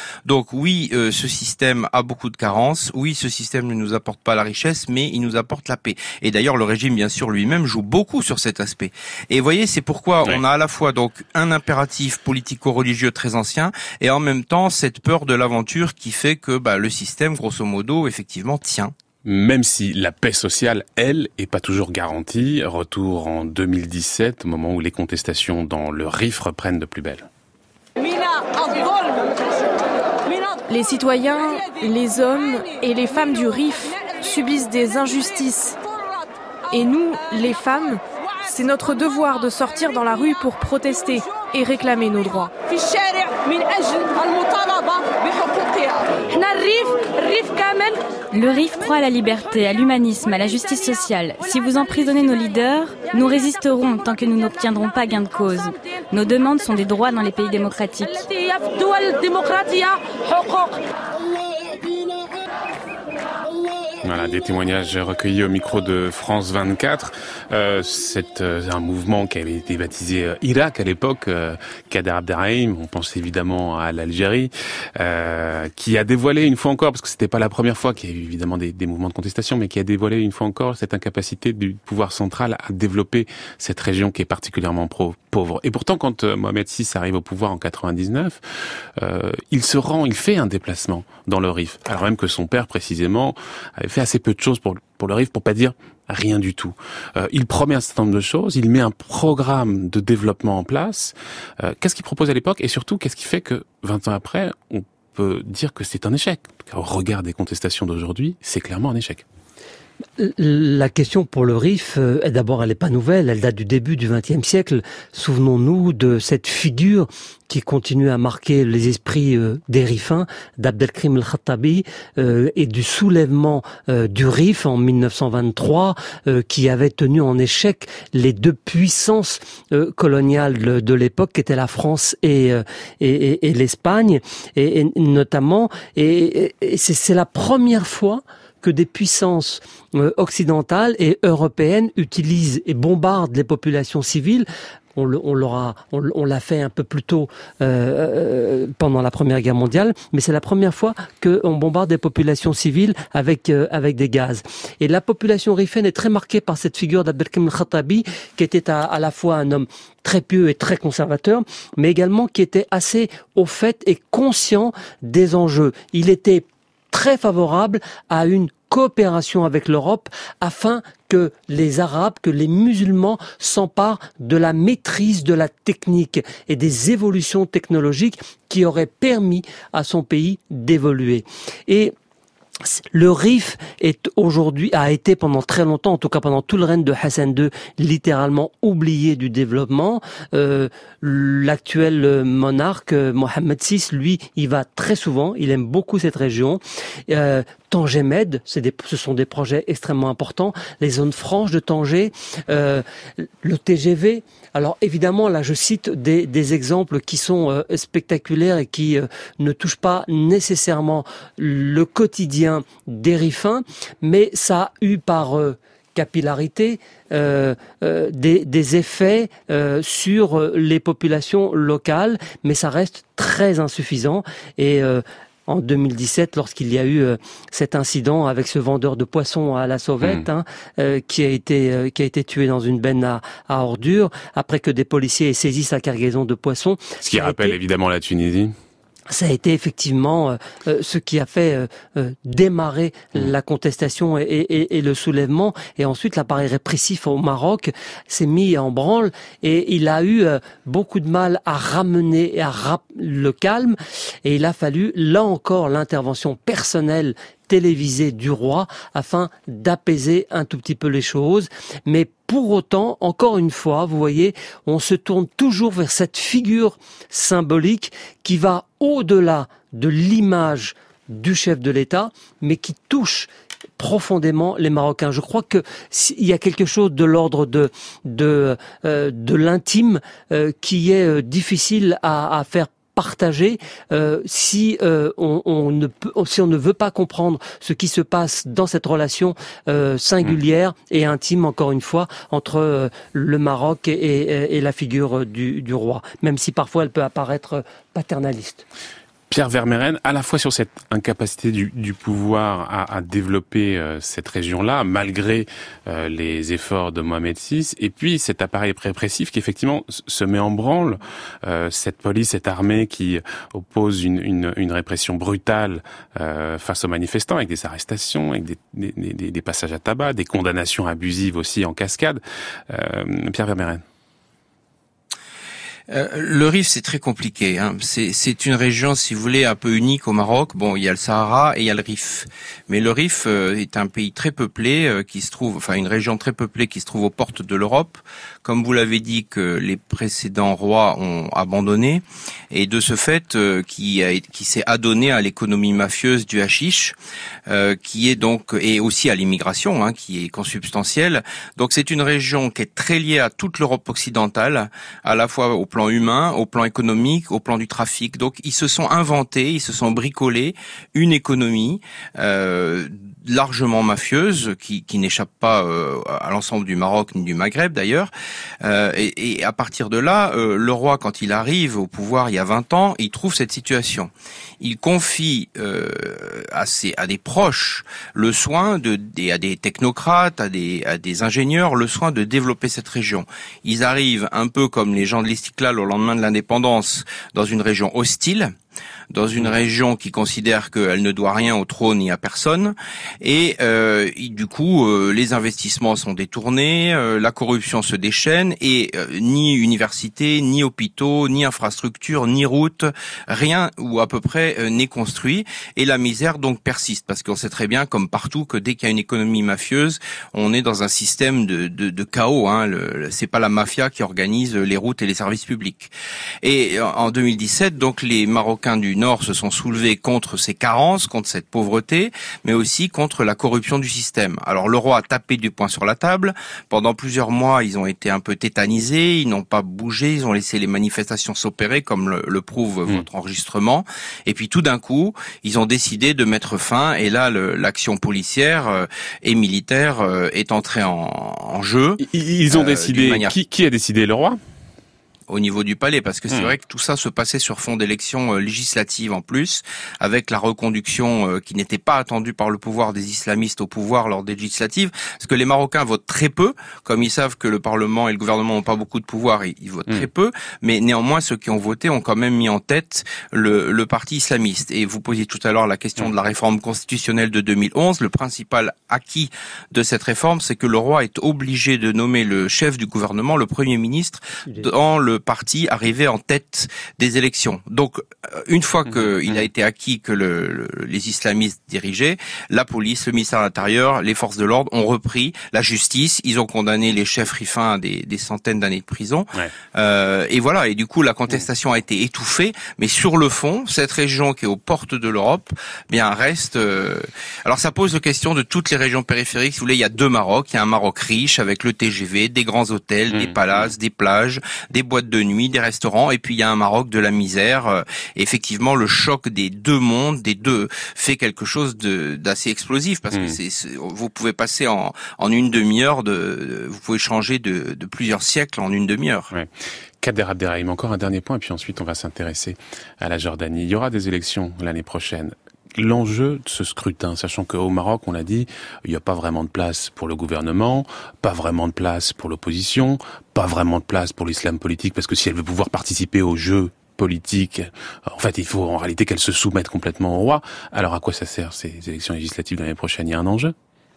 Donc oui, euh, ce système a beaucoup de carences. Oui, ce système ne nous apporte pas la richesse, mais il nous apporte la paix. Et d'ailleurs, le régime, bien sûr, lui-même joue beaucoup sur cet aspect. Et vous voyez, c'est pourquoi ouais. on a à la fois donc un impératif politico-religieux très ancien et en même temps cette peur de l'aventure qui fait que bah, le système, grosso modo, effectivement, tient. Même si la paix sociale, elle, est pas toujours garantie. Retour en deux mille dix-sept, au moment où les contestations dans le Rif reprennent de plus belle. Les citoyens, les hommes et les femmes du Rif subissent des injustices. Et nous, les femmes, c'est notre devoir de sortir dans la rue pour protester et réclamer nos droits. Le Rif croit à la liberté, à l'humanisme, à la justice sociale. Si vous emprisonnez nos leaders, nous résisterons tant que nous n'obtiendrons pas gain de cause. Nos demandes sont des droits dans les pays démocratiques. Voilà, des témoignages recueillis au micro de France vingt-quatre. Euh, c'est euh, un mouvement qui avait été baptisé euh, Irak à l'époque, euh, Kader Abderrahim, on pense évidemment à l'Algérie, euh, qui a dévoilé une fois encore, parce que c'était pas la première fois qu'il y a eu évidemment des, des mouvements de contestation, mais qui a dévoilé une fois encore cette incapacité du pouvoir central à développer cette région qui est particulièrement pro- pauvre. Et pourtant, quand euh, Mohamed six arrive au pouvoir en quatre-vingt-dix-neuf, euh, il se rend, il fait un déplacement dans le Rif, alors même que son père précisément avait fait assez peu de choses pour, pour le Rif, pour pas dire rien du tout. Euh, il promet un certain nombre de choses, il met un programme de développement en place. Euh, qu'est-ce qu'il propose à l'époque et surtout, qu'est-ce qui fait que vingt ans après, on peut dire que c'est un échec? Car au regard des contestations d'aujourd'hui, c'est clairement un échec. La question pour le Rif, euh, d'abord, elle n'est pas nouvelle, elle date du début du vingtième siècle. Souvenons-nous de cette figure qui continue à marquer les esprits euh, des Rifins, d'Abdelkrim el-Khattabi, euh, et du soulèvement euh, du Rif en mille neuf cent vingt-trois, euh, qui avait tenu en échec les deux puissances euh, coloniales de, de l'époque, qui étaient la France et, euh, et, et, et l'Espagne, et, et notamment, et, et, et c'est, c'est la première fois que des puissances euh, occidentales et européennes utilisent et bombardent les populations civiles. On, le, on, l'aura, on, on l'a fait un peu plus tôt euh, pendant la Première Guerre mondiale, mais c'est la première fois qu'on bombarde des populations civiles avec euh, avec des gaz. Et la population rifaine est très marquée par cette figure d'Abdelkrim el-Khattabi, qui était à, à la fois un homme très pieux et très conservateur, mais également qui était assez au fait et conscient des enjeux. Il était très favorable à une coopération avec l'Europe afin que les Arabes, que les musulmans s'emparent de la maîtrise de la technique et des évolutions technologiques qui auraient permis à son pays d'évoluer. Et le Rif est aujourd'hui, a été pendant très longtemps, en tout cas pendant tout le règne de Hassan deux, littéralement oublié du développement. Euh, l'actuel monarque, Mohamed six, lui, il va très souvent, il aime beaucoup cette région. Euh, Tanger Med, c'est des, ce sont des projets extrêmement importants. Les zones franches de Tanger, euh, le T G V. Alors évidemment, là, je cite des, des exemples qui sont euh, spectaculaires et qui euh, ne touchent pas nécessairement le quotidien des Rifins, mais ça a eu par euh, capillarité euh, euh, des, des effets euh, sur les populations locales, mais ça reste très insuffisant. Et euh, en deux mille dix-sept, lorsqu'il y a eu euh, cet incident avec ce vendeur de poissons à la sauvette, mmh. hein, euh, qui a été euh, qui a été tué dans une benne à, à ordures, après que des policiers aient saisi sa cargaison de poissons. Ce qui rappelle été... évidemment la Tunisie. Ça a été effectivement euh, euh, ce qui a fait euh, euh, démarrer mmh. la contestation et, et, et le soulèvement. Et ensuite, l'appareil répressif au Maroc s'est mis en branle et il a eu euh, beaucoup de mal à ramener et à rap- le calme. Et il a fallu, là encore, l'intervention personnelle télévisée du roi afin d'apaiser un tout petit peu les choses. Mais pour autant, encore une fois, vous voyez, on se tourne toujours vers cette figure symbolique qui va au-delà de l'image du chef de l'État, mais qui touche profondément les Marocains. Je crois que il y a quelque chose de l'ordre de de euh, de l'intime euh, qui est euh, difficile à, à faire partager euh, si euh, on, on ne peut, si on ne veut pas comprendre ce qui se passe dans cette relation euh, singulière mmh. et intime, encore une fois, entre euh, le Maroc et, et, et la figure du, du roi, même si parfois elle peut apparaître paternaliste. Pierre Vermeyren, à la fois sur cette incapacité du, du pouvoir à, à développer euh, cette région-là, malgré euh, les efforts de Mohamed six, et puis cet appareil répressif qui effectivement se met en branle, euh, cette police, cette armée qui oppose une, une, une répression brutale euh, face aux manifestants, avec des arrestations, avec des, des, des, des passages à tabac, des condamnations abusives aussi en cascade. Euh, Pierre Vermeyren. Euh, le Rif, c'est très compliqué. Hein. C'est, c'est une région, si vous voulez, un peu unique au Maroc. Bon, il y a le Sahara et il y a le Rif. Mais le Rif euh, est un pays très peuplé, euh, qui se trouve, enfin une région très peuplée qui se trouve aux portes de l'Europe. Comme vous l'avez dit, que les précédents rois ont abandonné, et de ce fait, euh, qui, a, qui s'est adonné à l'économie mafieuse du hashish, euh, qui est donc et aussi à l'immigration, hein, qui est consubstantielle. Donc c'est une région qui est très liée à toute l'Europe occidentale, à la fois au plan humain, au plan économique, au plan du trafic. Donc ils se sont inventés, ils se sont bricolés une économie euh, largement mafieuse qui, qui n'échappe pas euh, à l'ensemble du Maroc ni du Maghreb d'ailleurs. Euh, et, et à partir de là, euh, le roi, quand il arrive au pouvoir il y a vingt ans, il trouve cette situation. Il confie euh, à, ses, à des proches le soin de, des, à des technocrates, à des, à des ingénieurs, le soin de développer cette région. Ils arrivent un peu comme les gens de l'Istiklal au lendemain de l'indépendance dans une région hostile, dans une région qui considère qu'elle ne doit rien au trône ni à personne, et, euh, et du coup euh, les investissements sont détournés, euh, la corruption se déchaîne, et euh, ni université, ni hôpitaux, ni infrastructures, ni routes, rien ou à peu près euh, n'est construit, et la misère donc persiste, parce qu'on sait très bien, comme partout, que dès qu'il y a une économie mafieuse, on est dans un système de, de, de chaos. Hein. Le, c'est pas la mafia qui organise les routes et les services publics. Et en deux mille dix-sept, donc les Marocains du Nord se sont soulevés contre ces carences, contre cette pauvreté, mais aussi contre la corruption du système. Alors le roi a tapé du poing sur la table. Pendant plusieurs mois, ils ont été un peu tétanisés, ils n'ont pas bougé, ils ont laissé les manifestations s'opérer, comme le, le prouve mmh. votre enregistrement. Et puis tout d'un coup, ils ont décidé de mettre fin, et là, le, l'action policière euh, et militaire euh, est entrée en, en jeu. Ils ont euh, décidé. Manière... Qui, qui a décidé, le roi ? Au niveau du palais, parce que c'est mmh. vrai que tout ça se passait sur fond d'élections euh, législatives en plus, avec la reconduction euh, qui n'était pas attendue par le pouvoir des islamistes au pouvoir lors des législatives, parce que les Marocains votent très peu, comme ils savent que le Parlement et le gouvernement n'ont pas beaucoup de pouvoir, ils, ils votent mmh. très peu, mais néanmoins ceux qui ont voté ont quand même mis en tête le, le parti islamiste. Et vous posiez tout à l'heure la question mmh. de la réforme constitutionnelle de deux mille onze, le principal acquis de cette réforme, c'est que le roi est obligé de nommer le chef du gouvernement, le Premier ministre, dans le parti arrivé en tête des élections. Donc, une fois que mmh. il a été acquis que le, le, les islamistes dirigeaient, la police, le ministère de l'Intérieur, les forces de l'ordre ont repris la justice. Ils ont condamné les chefs rifins à des, des centaines d'années de prison. Ouais. Euh, et voilà. Et du coup, la contestation a été étouffée. Mais sur le fond, cette région qui est aux portes de l'Europe, bien reste. Euh... Alors, ça pose la question de toutes les régions périphériques. Si vous voulez, il y a deux Maroc. Il y a un Maroc riche avec le T G V, des grands hôtels, mmh. des palaces, des plages, des boîtes de nuit, des restaurants, et puis il y a un Maroc de la misère. Et effectivement, le choc des deux mondes, des deux, fait quelque chose de, d'assez explosif, parce mmh. que c'est, c'est, vous pouvez passer en, en une demi-heure, de, vous pouvez changer de, de plusieurs siècles en une demi-heure. Ouais. Kader Abderrahim, encore un dernier point, et puis ensuite on va s'intéresser à la Jordanie. Il y aura des élections l'année prochaine. L'enjeu de ce scrutin, sachant qu'au Maroc, on l'a dit, il n'y a pas vraiment de place pour le gouvernement, pas vraiment de place pour l'opposition, pas vraiment de place pour l'islam politique, parce que si elle veut pouvoir participer au jeu politique, en fait, il faut en réalité qu'elle se soumette complètement au roi. Alors à quoi ça sert, ces élections législatives de l'année prochaine ? Il y a un enjeu ?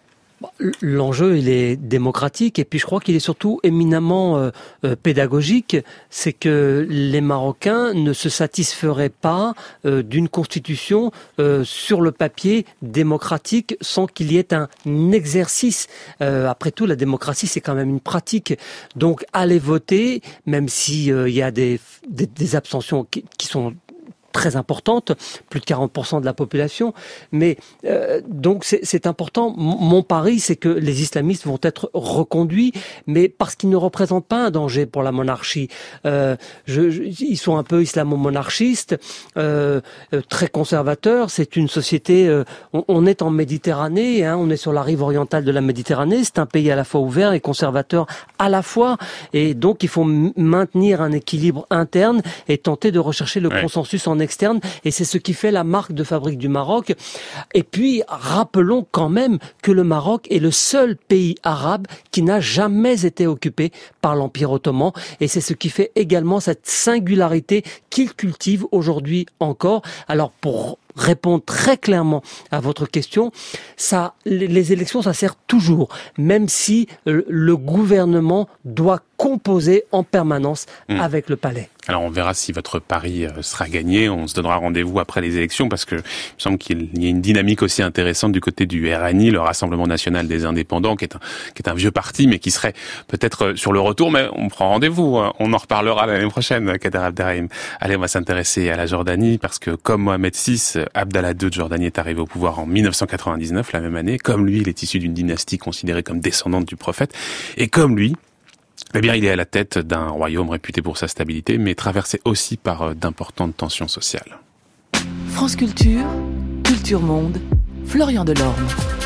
L'enjeu, il est démocratique, et puis je crois qu'il est surtout éminemment euh, euh, pédagogique. C'est que les Marocains ne se satisferaient pas euh, d'une constitution euh, sur le papier démocratique sans qu'il y ait un exercice. Euh, après tout, la démocratie, c'est quand même une pratique. Donc, aller voter, même si euh, il y a des, des, des abstentions qui, qui sont très importante, plus de quarante pour cent de la population, mais euh, donc c'est, c'est important. Mon pari, c'est que les islamistes vont être reconduits, mais parce qu'ils ne représentent pas un danger pour la monarchie. Euh, je, je, ils sont un peu islamo-monarchistes, euh, très conservateurs. C'est une société, euh, on, on est en Méditerranée, hein, on est sur la rive orientale de la Méditerranée, c'est un pays à la fois ouvert et conservateur à la fois, et donc il faut m- maintenir un équilibre interne et tenter de rechercher le ouais. consensus en externe, et c'est ce qui fait la marque de fabrique du Maroc. Et puis, rappelons quand même que le Maroc est le seul pays arabe qui n'a jamais été occupé par l'Empire ottoman, et c'est ce qui fait également cette singularité qu'il cultive aujourd'hui encore. Alors, pour répondre très clairement à votre question, ça, les élections, ça sert toujours, même si le gouvernement doit composer en permanence mmh. avec le palais. Alors on verra si votre pari sera gagné. On se donnera rendez-vous après les élections parce que il me semble qu'il y a une dynamique aussi intéressante du côté du R N I, le Rassemblement National des Indépendants, qui est un, qui est un vieux parti, mais qui serait peut-être sur le retour. Mais on prend rendez-vous. On en reparlera l'année prochaine, Kader Abderrahim. Allez, on va s'intéresser à la Jordanie parce que comme Mohamed six, Abdallah deux de Jordanie est arrivé au pouvoir en mille neuf cent quatre-vingt-dix-neuf, la même année. Comme lui, il est issu d'une dynastie considérée comme descendante du prophète. Et comme lui, eh bien, il est à la tête d'un royaume réputé pour sa stabilité, mais traversé aussi par d'importantes tensions sociales. France Culture, Culture Monde, Florian Delorme.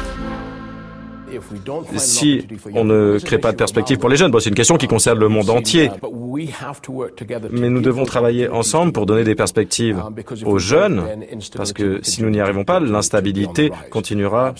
Si on ne crée pas de perspective pour les jeunes, bon, c'est une question qui concerne le monde entier. Mais nous devons travailler ensemble pour donner des perspectives aux jeunes, parce que si nous n'y arrivons pas, l'instabilité continuera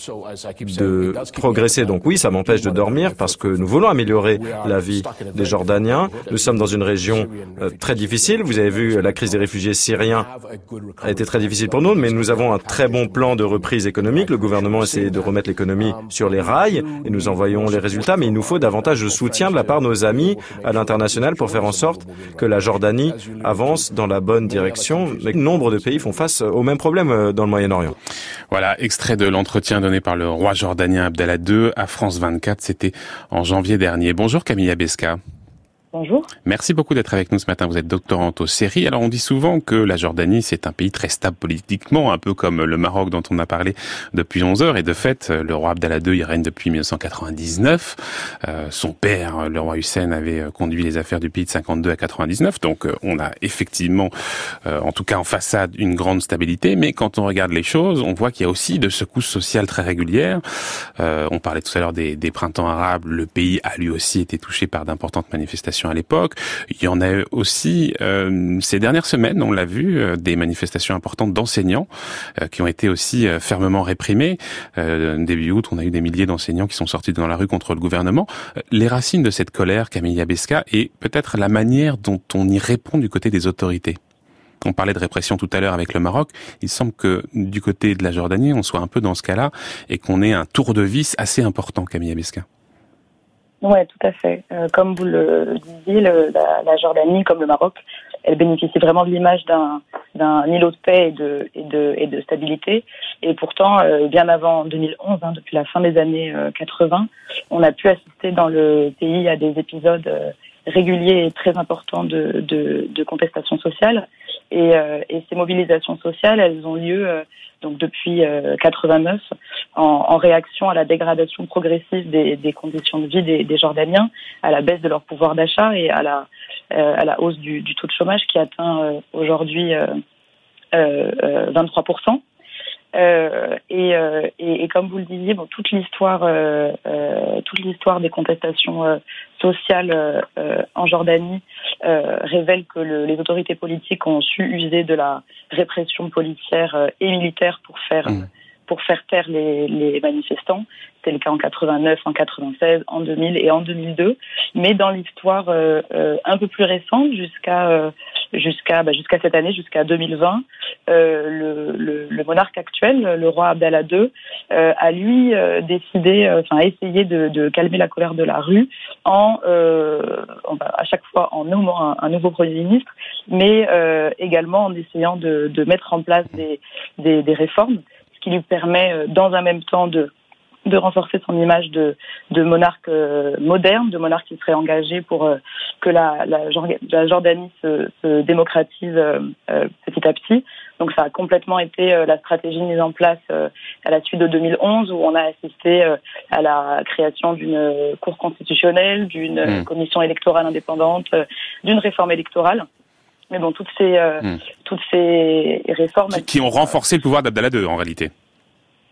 de progresser. Donc oui, ça m'empêche de dormir parce que nous voulons améliorer la vie des Jordaniens. Nous sommes dans une région euh, très difficile. Vous avez vu, la crise des réfugiés syriens a été très difficile pour nous, mais nous avons un très bon plan de reprise économique. Le gouvernement essaie de remettre l'économie sur les rails et nous en voyons les résultats, mais il nous faut davantage de soutien de la part de nos amis à l'international pour faire en sorte que la Jordanie avance dans la bonne direction. Mais nombre de pays font face aux mêmes problèmes dans le Moyen-Orient. Voilà, extrait de l'entretien donné par le roi jordanien Abdallah deux à France vingt-quatre, c'était en janvier dernier. Bonjour Camilla Besca. Bonjour. Merci beaucoup d'être avec nous ce matin. Vous êtes doctorante au C E R I. Alors on dit souvent que la Jordanie c'est un pays très stable politiquement, un peu comme le Maroc dont on a parlé depuis onze heures. Et de fait, le roi Abdallah deux il règne depuis mille neuf cent quatre-vingt-dix-neuf. Euh, son père, le roi Hussein, avait conduit les affaires du pays de cinquante-deux à quatre-vingt-dix-neuf. Donc euh, on a effectivement, euh, en tout cas en façade, une grande stabilité. Mais quand on regarde les choses, on voit qu'il y a aussi de secousses sociales très régulières. Euh, on parlait tout à l'heure des, des printemps arabes. Le pays a lui aussi été touché par d'importantes manifestations à l'époque. Il y en a aussi euh, ces dernières semaines, on l'a vu, euh, des manifestations importantes d'enseignants euh, qui ont été aussi euh, fermement réprimées. Euh, début août, on a eu des milliers d'enseignants qui sont sortis dans la rue contre le gouvernement. Euh, les racines de cette colère, Camilla Besca, et peut-être la manière dont on y répond du côté des autorités. On parlait de répression tout à l'heure avec le Maroc. Il semble que du côté de la Jordanie, on soit un peu dans ce cas-là et qu'on ait un tour de vis assez important, Camilla Besca. Oui, tout à fait. Euh, comme vous le disiez, le, la, la Jordanie, comme le Maroc, elle bénéficie vraiment de l'image d'un, d'un îlot de paix et de, et de, et de stabilité. Et pourtant, euh, bien avant deux mille onze, hein, depuis la fin des années euh, quatre-vingts, on a pu assister dans le pays à des épisodes euh, réguliers et très importants de, de, de contestation sociale. Et, euh, et ces mobilisations sociales, elles ont lieu euh, donc depuis euh, quatre-vingt-neuf en, en réaction à la dégradation progressive des, des conditions de vie des, des Jordaniens, à la baisse de leur pouvoir d'achat et à la, euh, à la hausse du, du taux de chômage qui atteint euh, aujourd'hui euh, euh, vingt-trois pour cent. Euh, et, euh, et, et comme vous le disiez, bon, toute l'histoire, euh, euh, toute l'histoire des contestations euh, sociales euh, en Jordanie euh, révèle que le, les autorités politiques ont su user de la répression policière euh, et militaire pour faire mmh. pour faire taire les, les manifestants. C'était le cas en quatre-vingt-neuf, en quatre-vingt-seize, en deux mille et en deux mille deux. Mais dans l'histoire euh, euh, un peu plus récente, jusqu'à euh, jusqu'à bah, jusqu'à cette année, jusqu'à deux mille vingt, euh, le, le, le monarque actuel, le roi Abdallah deux, euh, a lui euh, décidé, enfin euh, a essayé de, de calmer la colère de la rue en, euh, en à chaque fois en nommant un, un nouveau premier ministre, mais euh, également en essayant de, de mettre en place des, des, des réformes, ce qui lui permet euh, dans un même temps de de renforcer son image de, de monarque euh, moderne, de monarque qui serait engagé pour euh, que la, la, la Jordanie se, se démocratise euh, euh, petit à petit. Donc ça a complètement été euh, la stratégie mise en place euh, à la suite de deux mille onze, où on a assisté euh, à la création d'une euh, cour constitutionnelle, d'une mmh. commission électorale indépendante, euh, d'une réforme électorale. Mais bon, toutes ces, euh, mmh. toutes ces réformes... Qui, qui ont renforcé le pouvoir d'Abdallah deux, en réalité.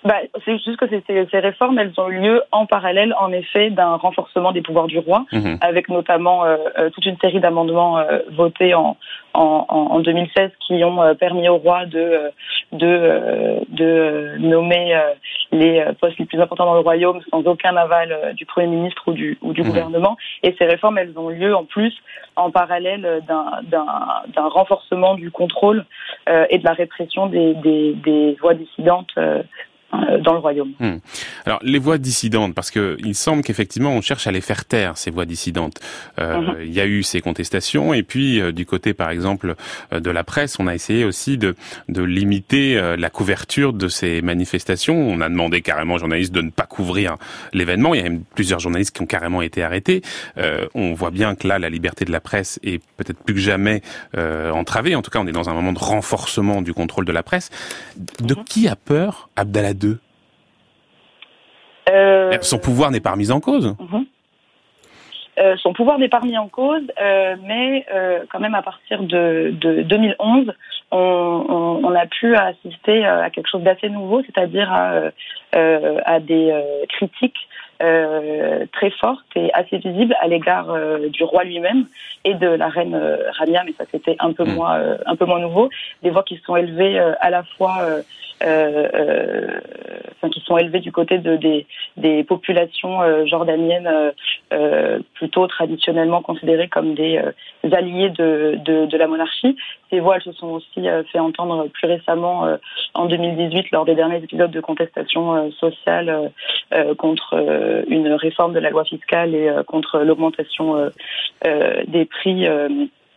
Bah, c'est juste que ces, ces, ces réformes, elles ont eu lieu en parallèle, en effet, d'un renforcement des pouvoirs du roi, mmh. avec notamment euh, euh, toute une série d'amendements euh, votés en, en, en deux mille seize qui ont euh, permis au roi de, de, euh, de nommer euh, les postes les plus importants dans le royaume sans aucun aval euh, du Premier ministre ou du, ou du mmh. gouvernement. Et ces réformes, elles ont lieu en plus en parallèle d'un, d'un, d'un renforcement du contrôle euh, et de la répression des, des, des voix dissidentes euh, dans le royaume. Hum. Alors les voix dissidentes, parce que il semble qu'effectivement on cherche à les faire taire, ces voix dissidentes. Euh, mmh. Il y a eu ces contestations et puis euh, du côté par exemple euh, de la presse, on a essayé aussi de de limiter euh, la couverture de ces manifestations. On a demandé carrément aux journalistes de ne pas couvrir l'événement. Il y a même plusieurs journalistes qui ont carrément été arrêtés. Euh, on voit bien que là la liberté de la presse est peut-être plus que jamais euh, entravée. En tout cas, on est dans un moment de renforcement du contrôle de la presse. De mmh. qui a peur Abdallah deux? Euh... Son pouvoir n'est pas remis en cause. Mmh. Euh, son pouvoir n'est pas remis en cause, euh, mais euh, quand même à partir de, de deux mille onze, on, on, on a pu assister à quelque chose d'assez nouveau, c'est-à-dire à, euh, à des euh, critiques euh, très fortes et assez visibles à l'égard euh, du roi lui-même et de la reine euh, Rania, mais ça c'était un peu mmh. moins euh, un peu moins nouveau. Des voix qui sont élevées euh, à la fois euh, Euh, euh, enfin, qui sont élevés du côté de, des, des populations euh, jordaniennes euh, euh, plutôt traditionnellement considérées comme des euh, alliés de, de, de la monarchie. Ces voix, elles se sont aussi euh, fait entendre plus récemment euh, en deux mille dix-huit lors des derniers épisodes de contestation euh, sociale euh, euh, contre euh, une réforme de la loi fiscale et euh, contre l'augmentation euh, euh, des prix euh,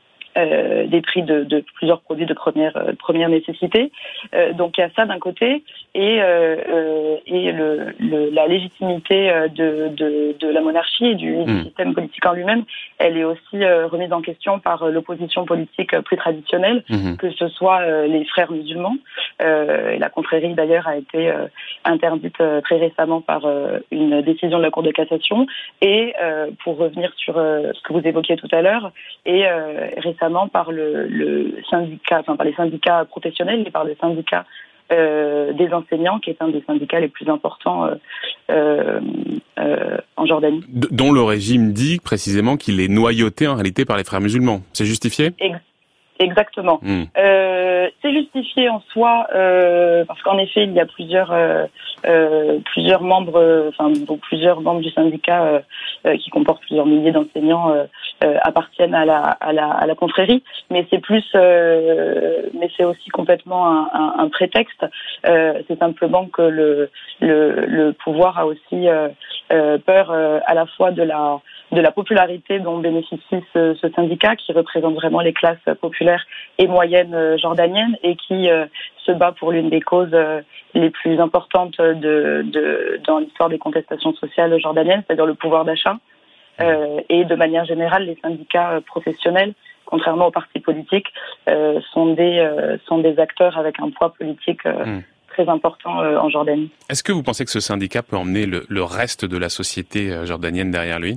Euh, des prix de, de plusieurs produits de première, euh, première nécessité. Euh, donc il y a ça d'un côté et, euh, euh, et le, le, la légitimité de, de, de la monarchie et du, mmh. du système politique en lui-même, elle est aussi euh, remise en question par l'opposition politique plus traditionnelle, mmh. que ce soit euh, les frères musulmans. Euh, et la confrérie d'ailleurs a été euh, interdite euh, très récemment par euh, une décision de la Cour de cassation. Et euh, pour revenir sur euh, ce que vous évoquiez tout à l'heure, et euh, récemment par le, le syndicat, enfin par les syndicats professionnels et par le syndicat euh, des enseignants, qui est un des syndicats les plus importants euh, euh, euh, en Jordanie. D- dont le régime dit précisément qu'il est noyauté en réalité par les frères musulmans. C'est justifié ? Ex- Exactement. Mmh. Euh, c'est justifié en soi euh, parce qu'en effet il y a plusieurs euh, euh, plusieurs membres, euh, enfin donc plusieurs membres du syndicat euh, euh, qui comportent plusieurs milliers d'enseignants euh, euh, appartiennent à la à la à la confrérie, mais c'est plus euh, mais c'est aussi complètement un, un, un prétexte. Euh, c'est simplement que le le, le pouvoir a aussi euh, euh, peur euh, à la fois de la de la popularité dont bénéficie ce, ce syndicat qui représente vraiment les classes populaires et moyennes euh, jordaniennes et qui euh, se bat pour l'une des causes euh, les plus importantes de, de, dans l'histoire des contestations sociales jordaniennes, c'est-à-dire le pouvoir d'achat. Euh, et de manière générale, les syndicats professionnels, contrairement aux partis politiques, euh, sont, des, euh, sont des acteurs avec un poids politique euh, mmh. très important euh, en Jordanie. Est-ce que vous pensez que ce syndicat peut emmener le, le reste de la société jordanienne derrière lui ?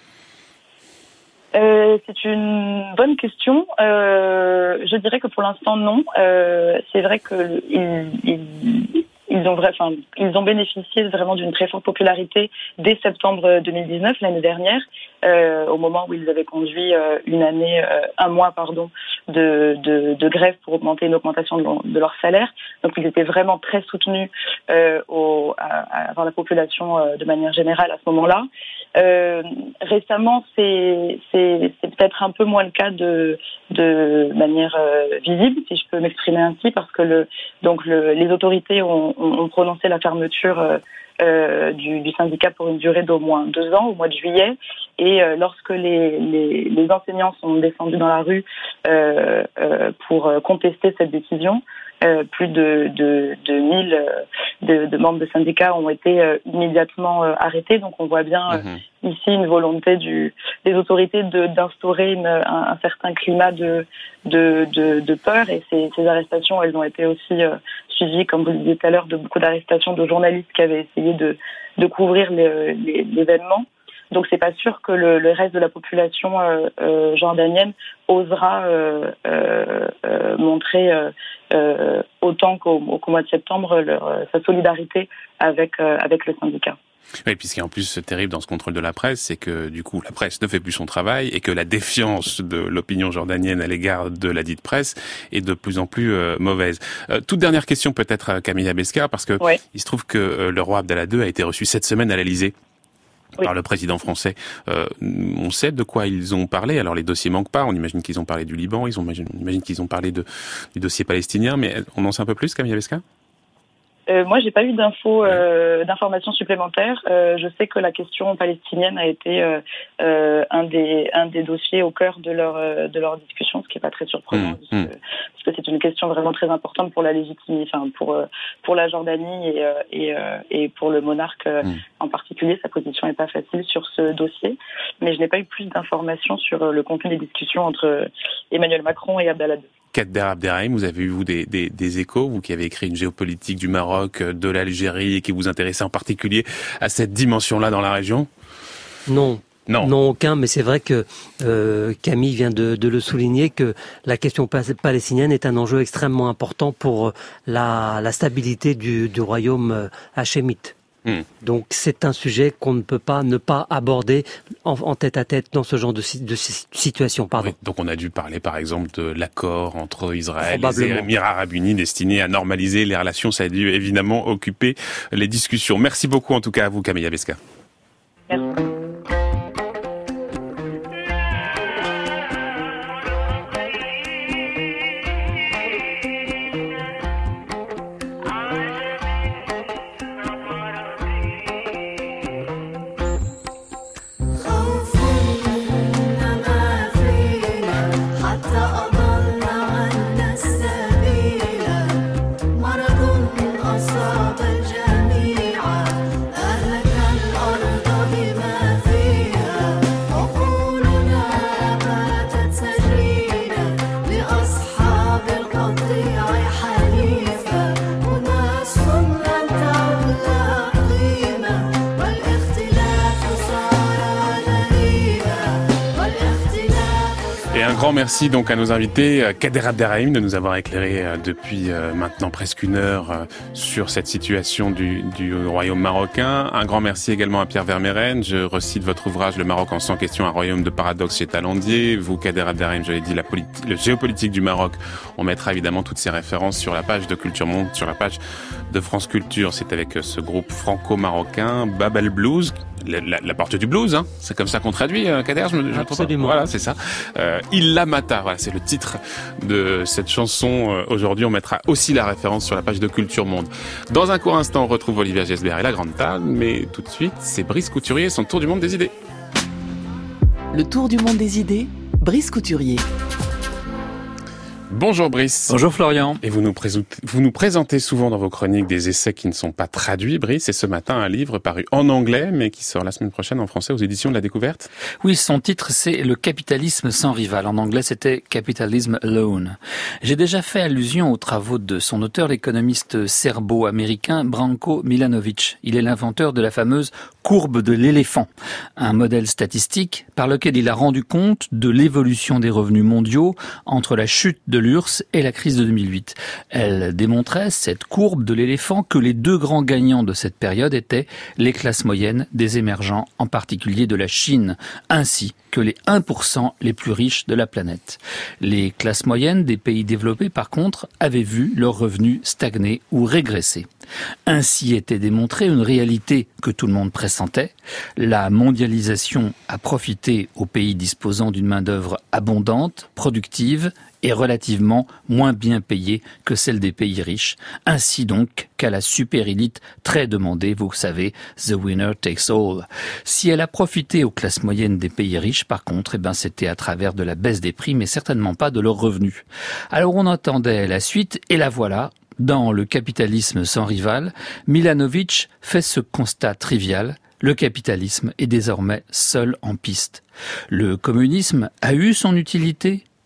Euh, c'est une bonne question. Euh, je dirais que pour l'instant non. Euh, c'est vrai que ils, ils, ils ont vrai, enfin, ils ont bénéficié vraiment d'une très forte popularité dès septembre deux mille dix-neuf, l'année dernière, euh, au moment où ils avaient conduit euh, une année, euh, un mois pardon, de, de, de grève pour augmenter une augmentation de, de leur salaire. Donc ils étaient vraiment très soutenus euh, au, à, à, par la population euh, de manière générale à ce moment-là. Euh, récemment, c'est, c'est, c'est peut-être un peu moins le cas de, de manière euh, visible, si je peux m'exprimer ainsi, parce que le, donc le, les autorités ont, ont, ont prononcé la fermeture euh, euh, du, du syndicat pour une durée d'au moins deux ans, au mois de juillet. Et euh, lorsque les, les, les enseignants sont descendus dans la rue euh, euh, pour contester cette décision, Euh, plus de, de, de mille euh, de, de membres de syndicats ont été euh, immédiatement euh, arrêtés. Donc on voit bien euh, mmh. ici une volonté du, des autorités de, d'instaurer une, un, un certain climat de, de, de, de peur. Et ces, ces arrestations, elles ont été aussi euh, suivies, comme vous le disiez tout à l'heure, de beaucoup d'arrestations de journalistes qui avaient essayé de, de couvrir les, les, l'événement. Donc c'est pas sûr que le, le reste de la population euh, euh, jordanienne osera euh, euh, euh, montrer euh, euh, autant qu'au, qu'au mois de septembre leur, euh, sa solidarité avec euh, avec le syndicat. Oui, puis ce qui est en plus terrible dans ce contrôle de la presse, c'est que du coup la presse ne fait plus son travail et que la défiance de l'opinion jordanienne à l'égard de la dite presse est de plus en plus euh, mauvaise. Euh, toute dernière question peut-être à Camilla Bescar, parce que ouais. il se trouve que euh, le roi Abdallah deux a été reçu cette semaine à l'Elysée. Oui. Par le président français. Euh, on sait de quoi ils ont parlé. Alors les dossiers manquent pas. On imagine qu'ils ont parlé du Liban, ils ont, on imagine qu'ils ont parlé de, du dossier palestinien, mais on en sait un peu plus, Camilla Bescar ? Euh, moi, j'ai pas eu d'infos, euh, d'informations supplémentaires. Euh, je sais que la question palestinienne a été euh, euh, un des un des dossiers au cœur de leur euh, de leur discussion, ce qui est pas très surprenant, mmh, parce, que, parce que c'est une question vraiment très importante pour la légitimité, enfin pour euh, pour la Jordanie et euh, et, euh, et pour le monarque euh, mmh. en particulier. Sa position est pas facile sur ce dossier, mais je n'ai pas eu plus d'informations sur le contenu des discussions entre Emmanuel Macron et Abdallah deux. Kader Abderrahim, vous avez eu vous des, des, des échos, vous qui avez écrit une géopolitique du Maroc, de l'Algérie et qui vous intéressez en particulier à cette dimension-là dans la région ? Non. Non. Non, aucun, mais c'est vrai que euh, Camille vient de, de le souligner, que la question palestinienne est un enjeu extrêmement important pour la, la stabilité du, du royaume hachémite. Mmh. Donc c'est un sujet qu'on ne peut pas ne pas aborder en, en tête à tête dans ce genre de, de situation. Pardon. Oui, donc on a dû parler par exemple de l'accord entre Israël et les Émirats arabes unis destiné à normaliser les relations. Ça a dû évidemment occuper les discussions. Merci beaucoup en tout cas à vous, Camilla Bescar. Merci. Grand merci donc à nos invités, Kader Abderrahim, de nous avoir éclairé depuis maintenant presque une heure sur cette situation du, du royaume marocain. Un grand merci également à Pierre Vermeyren. Je recite votre ouvrage Le Maroc en cent questions, un royaume de paradoxes chez Talandier. Vous, Kader Abderrahim, je l'ai dit, la politi- le géopolitique du Maroc. On mettra évidemment toutes ces références sur la page de Culture Monde, sur la page de France Culture. C'est avec ce groupe franco-marocain, Bab el Blues, la, la, la porte du blues, hein. C'est comme ça qu'on traduit, Kader, je me, je Absolument. Voilà, c'est ça. Euh, Illa Mata, voilà, c'est le titre de cette chanson. Aujourd'hui, on mettra aussi la référence sur la page de Culture Monde. Dans un court instant, on retrouve Olivier Gesbert et la Grande Table, mais tout de suite, c'est Brice Couturier et son Tour du Monde des idées. Le Tour du Monde des idées, Brice Couturier. Bonjour Brice. Bonjour Florian. Et vous nous, présentez, vous nous présentez souvent dans vos chroniques des essais qui ne sont pas traduits, Brice, et ce matin un livre paru en anglais mais qui sort la semaine prochaine en français aux éditions de La Découverte. Oui, son titre c'est Le capitalisme sans rival. En anglais c'était Capitalism Alone. J'ai déjà fait allusion aux travaux de son auteur, l'économiste serbo-américain Branko Milanovic. Il est l'inventeur de la fameuse courbe de l'éléphant, un modèle statistique par lequel il a rendu compte de l'évolution des revenus mondiaux entre la chute de l'U R S S et la crise de deux mille huit. Elle démontrait, cette courbe de l'éléphant, que les deux grands gagnants de cette période étaient les classes moyennes des émergents, en particulier de la Chine, ainsi que les un pour cent les plus riches de la planète. Les classes moyennes des pays développés, par contre, avaient vu leurs revenus stagner ou régresser. Ainsi était démontrée une réalité que tout le monde pressentait. La mondialisation a profité aux pays disposant d'une main-d'œuvre abondante, productive et relativement moins bien payée que celle des pays riches, ainsi donc qu'à la super-élite très demandée, vous savez, the winner takes all. Si elle a profité aux classes moyennes des pays riches, par contre, eh ben, c'était à travers de la baisse des prix, mais certainement pas de leurs revenus. Alors on attendait la suite, et la voilà. Dans Le capitalisme sans rival, Milanovic fait ce constat trivial: le capitalisme est désormais seul en piste. Le communisme a eu son utilité,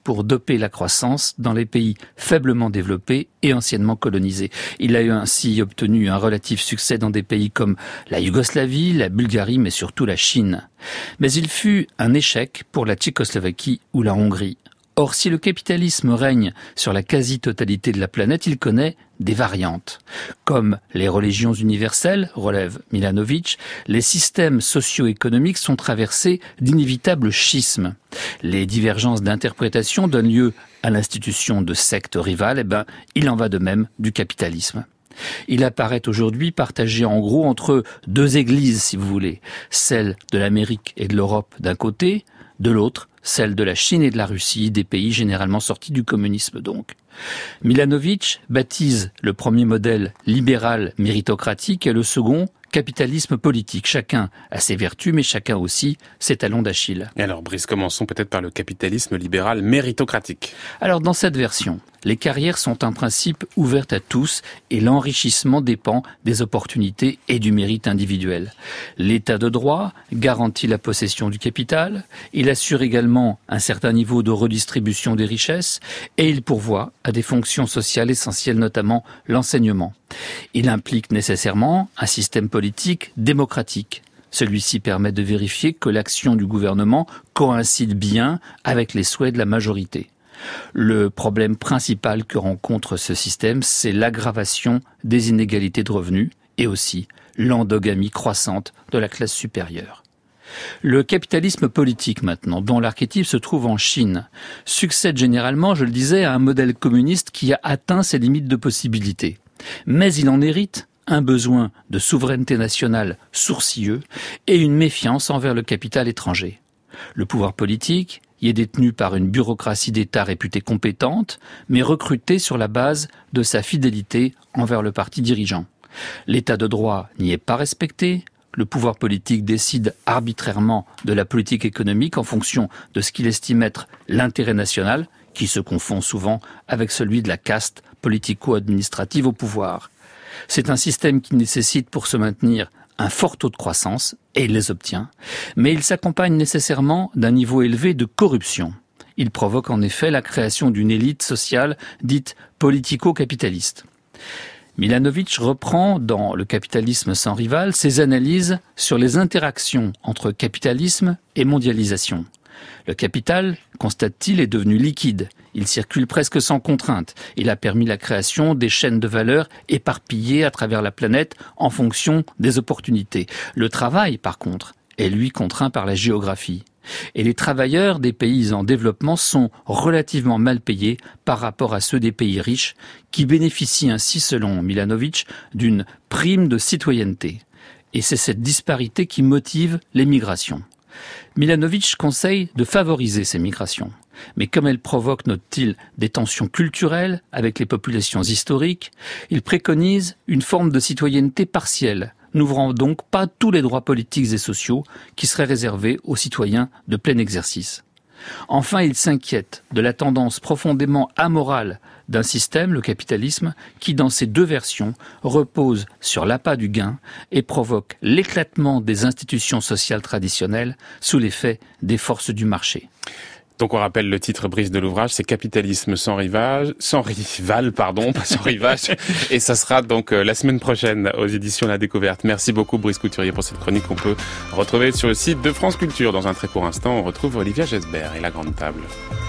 pour doper la croissance dans les pays faiblement développés et anciennement colonisés. Il a eu ainsi obtenu un relatif succès dans des pays comme la Yougoslavie, la Bulgarie, mais surtout la Chine. Mais il fut un échec pour la Tchécoslovaquie ou la Hongrie. Or, si le capitalisme règne sur la quasi-totalité de la planète, il connaît des variantes. Comme les religions universelles, relève Milanovic, les systèmes socio-économiques sont traversés d'inévitables schismes. Les divergences d'interprétation donnent lieu à l'institution de sectes rivales, et ben, il en va de même du capitalisme. Il apparaît aujourd'hui partagé en gros entre deux églises, si vous voulez, celle de l'Amérique et de l'Europe d'un côté, de l'autre, celle de la Chine et de la Russie, des pays généralement sortis du communisme donc. Milanovic baptise le premier modèle libéral méritocratique et le second capitalisme politique. Chacun a ses vertus, mais chacun aussi ses talons d'Achille. Et alors, Brice, commençons peut-être par le capitalisme libéral méritocratique. Alors, dans cette version, les carrières sont un principe ouvert à tous et l'enrichissement dépend des opportunités et du mérite individuel. L'état de droit garantit la possession du capital, il assure également un certain niveau de redistribution des richesses et il pourvoit à des fonctions sociales essentielles, notamment l'enseignement. Il implique nécessairement un système politique démocratique. Celui-ci permet de vérifier que l'action du gouvernement coïncide bien avec les souhaits de la majorité. Le problème principal que rencontre ce système, c'est l'aggravation des inégalités de revenus et aussi l'endogamie croissante de la classe supérieure. Le capitalisme politique maintenant, dont l'archétype se trouve en Chine, succède généralement, je le disais, à un modèle communiste qui a atteint ses limites de possibilité. Mais il en hérite un besoin de souveraineté nationale sourcilleux et une méfiance envers le capital étranger. Le pouvoir politique y est détenu par une bureaucratie d'État réputée compétente, mais recrutée sur la base de sa fidélité envers le parti dirigeant. L'état de droit n'y est pas respecté, le pouvoir politique décide arbitrairement de la politique économique en fonction de ce qu'il estime être l'intérêt national, qui se confond souvent avec celui de la caste politico-administrative au pouvoir. C'est un système qui nécessite pour se maintenir un fort taux de croissance, et il les obtient, mais il s'accompagne nécessairement d'un niveau élevé de corruption. Il provoque en effet la création d'une élite sociale dite politico-capitaliste. Milanovic reprend dans Le capitalisme sans rival ses analyses sur les interactions entre capitalisme et mondialisation. Le capital, constate-t-il, est devenu liquide. Il circule presque sans contrainte. Il a permis la création des chaînes de valeur éparpillées à travers la planète en fonction des opportunités. Le travail, par contre, est lui contraint par la géographie. Et les travailleurs des pays en développement sont relativement mal payés par rapport à ceux des pays riches qui bénéficient ainsi, selon Milanovic, d'une prime de citoyenneté. Et c'est cette disparité qui motive les migrations. Milanovic conseille de favoriser ces migrations. Mais comme elles provoquent, note-t-il, des tensions culturelles avec les populations historiques, il préconise une forme de citoyenneté partielle, n'ouvrant donc pas tous les droits politiques et sociaux qui seraient réservés aux citoyens de plein exercice. Enfin, il s'inquiète de la tendance profondément amorale d'un système, le capitalisme, qui dans ses deux versions repose sur l'appât du gain et provoque l'éclatement des institutions sociales traditionnelles sous l'effet des forces du marché. Donc on rappelle le titre, Brice, de l'ouvrage, c'est Capitalisme sans rivage, sans rival, pardon, pas sans rivage, et ça sera donc euh, la semaine prochaine aux éditions La Découverte. Merci beaucoup Brice Couturier pour cette chronique qu'on peut retrouver sur le site de France Culture. Dans un très court instant, on retrouve Olivia Gesbert et La Grande Table.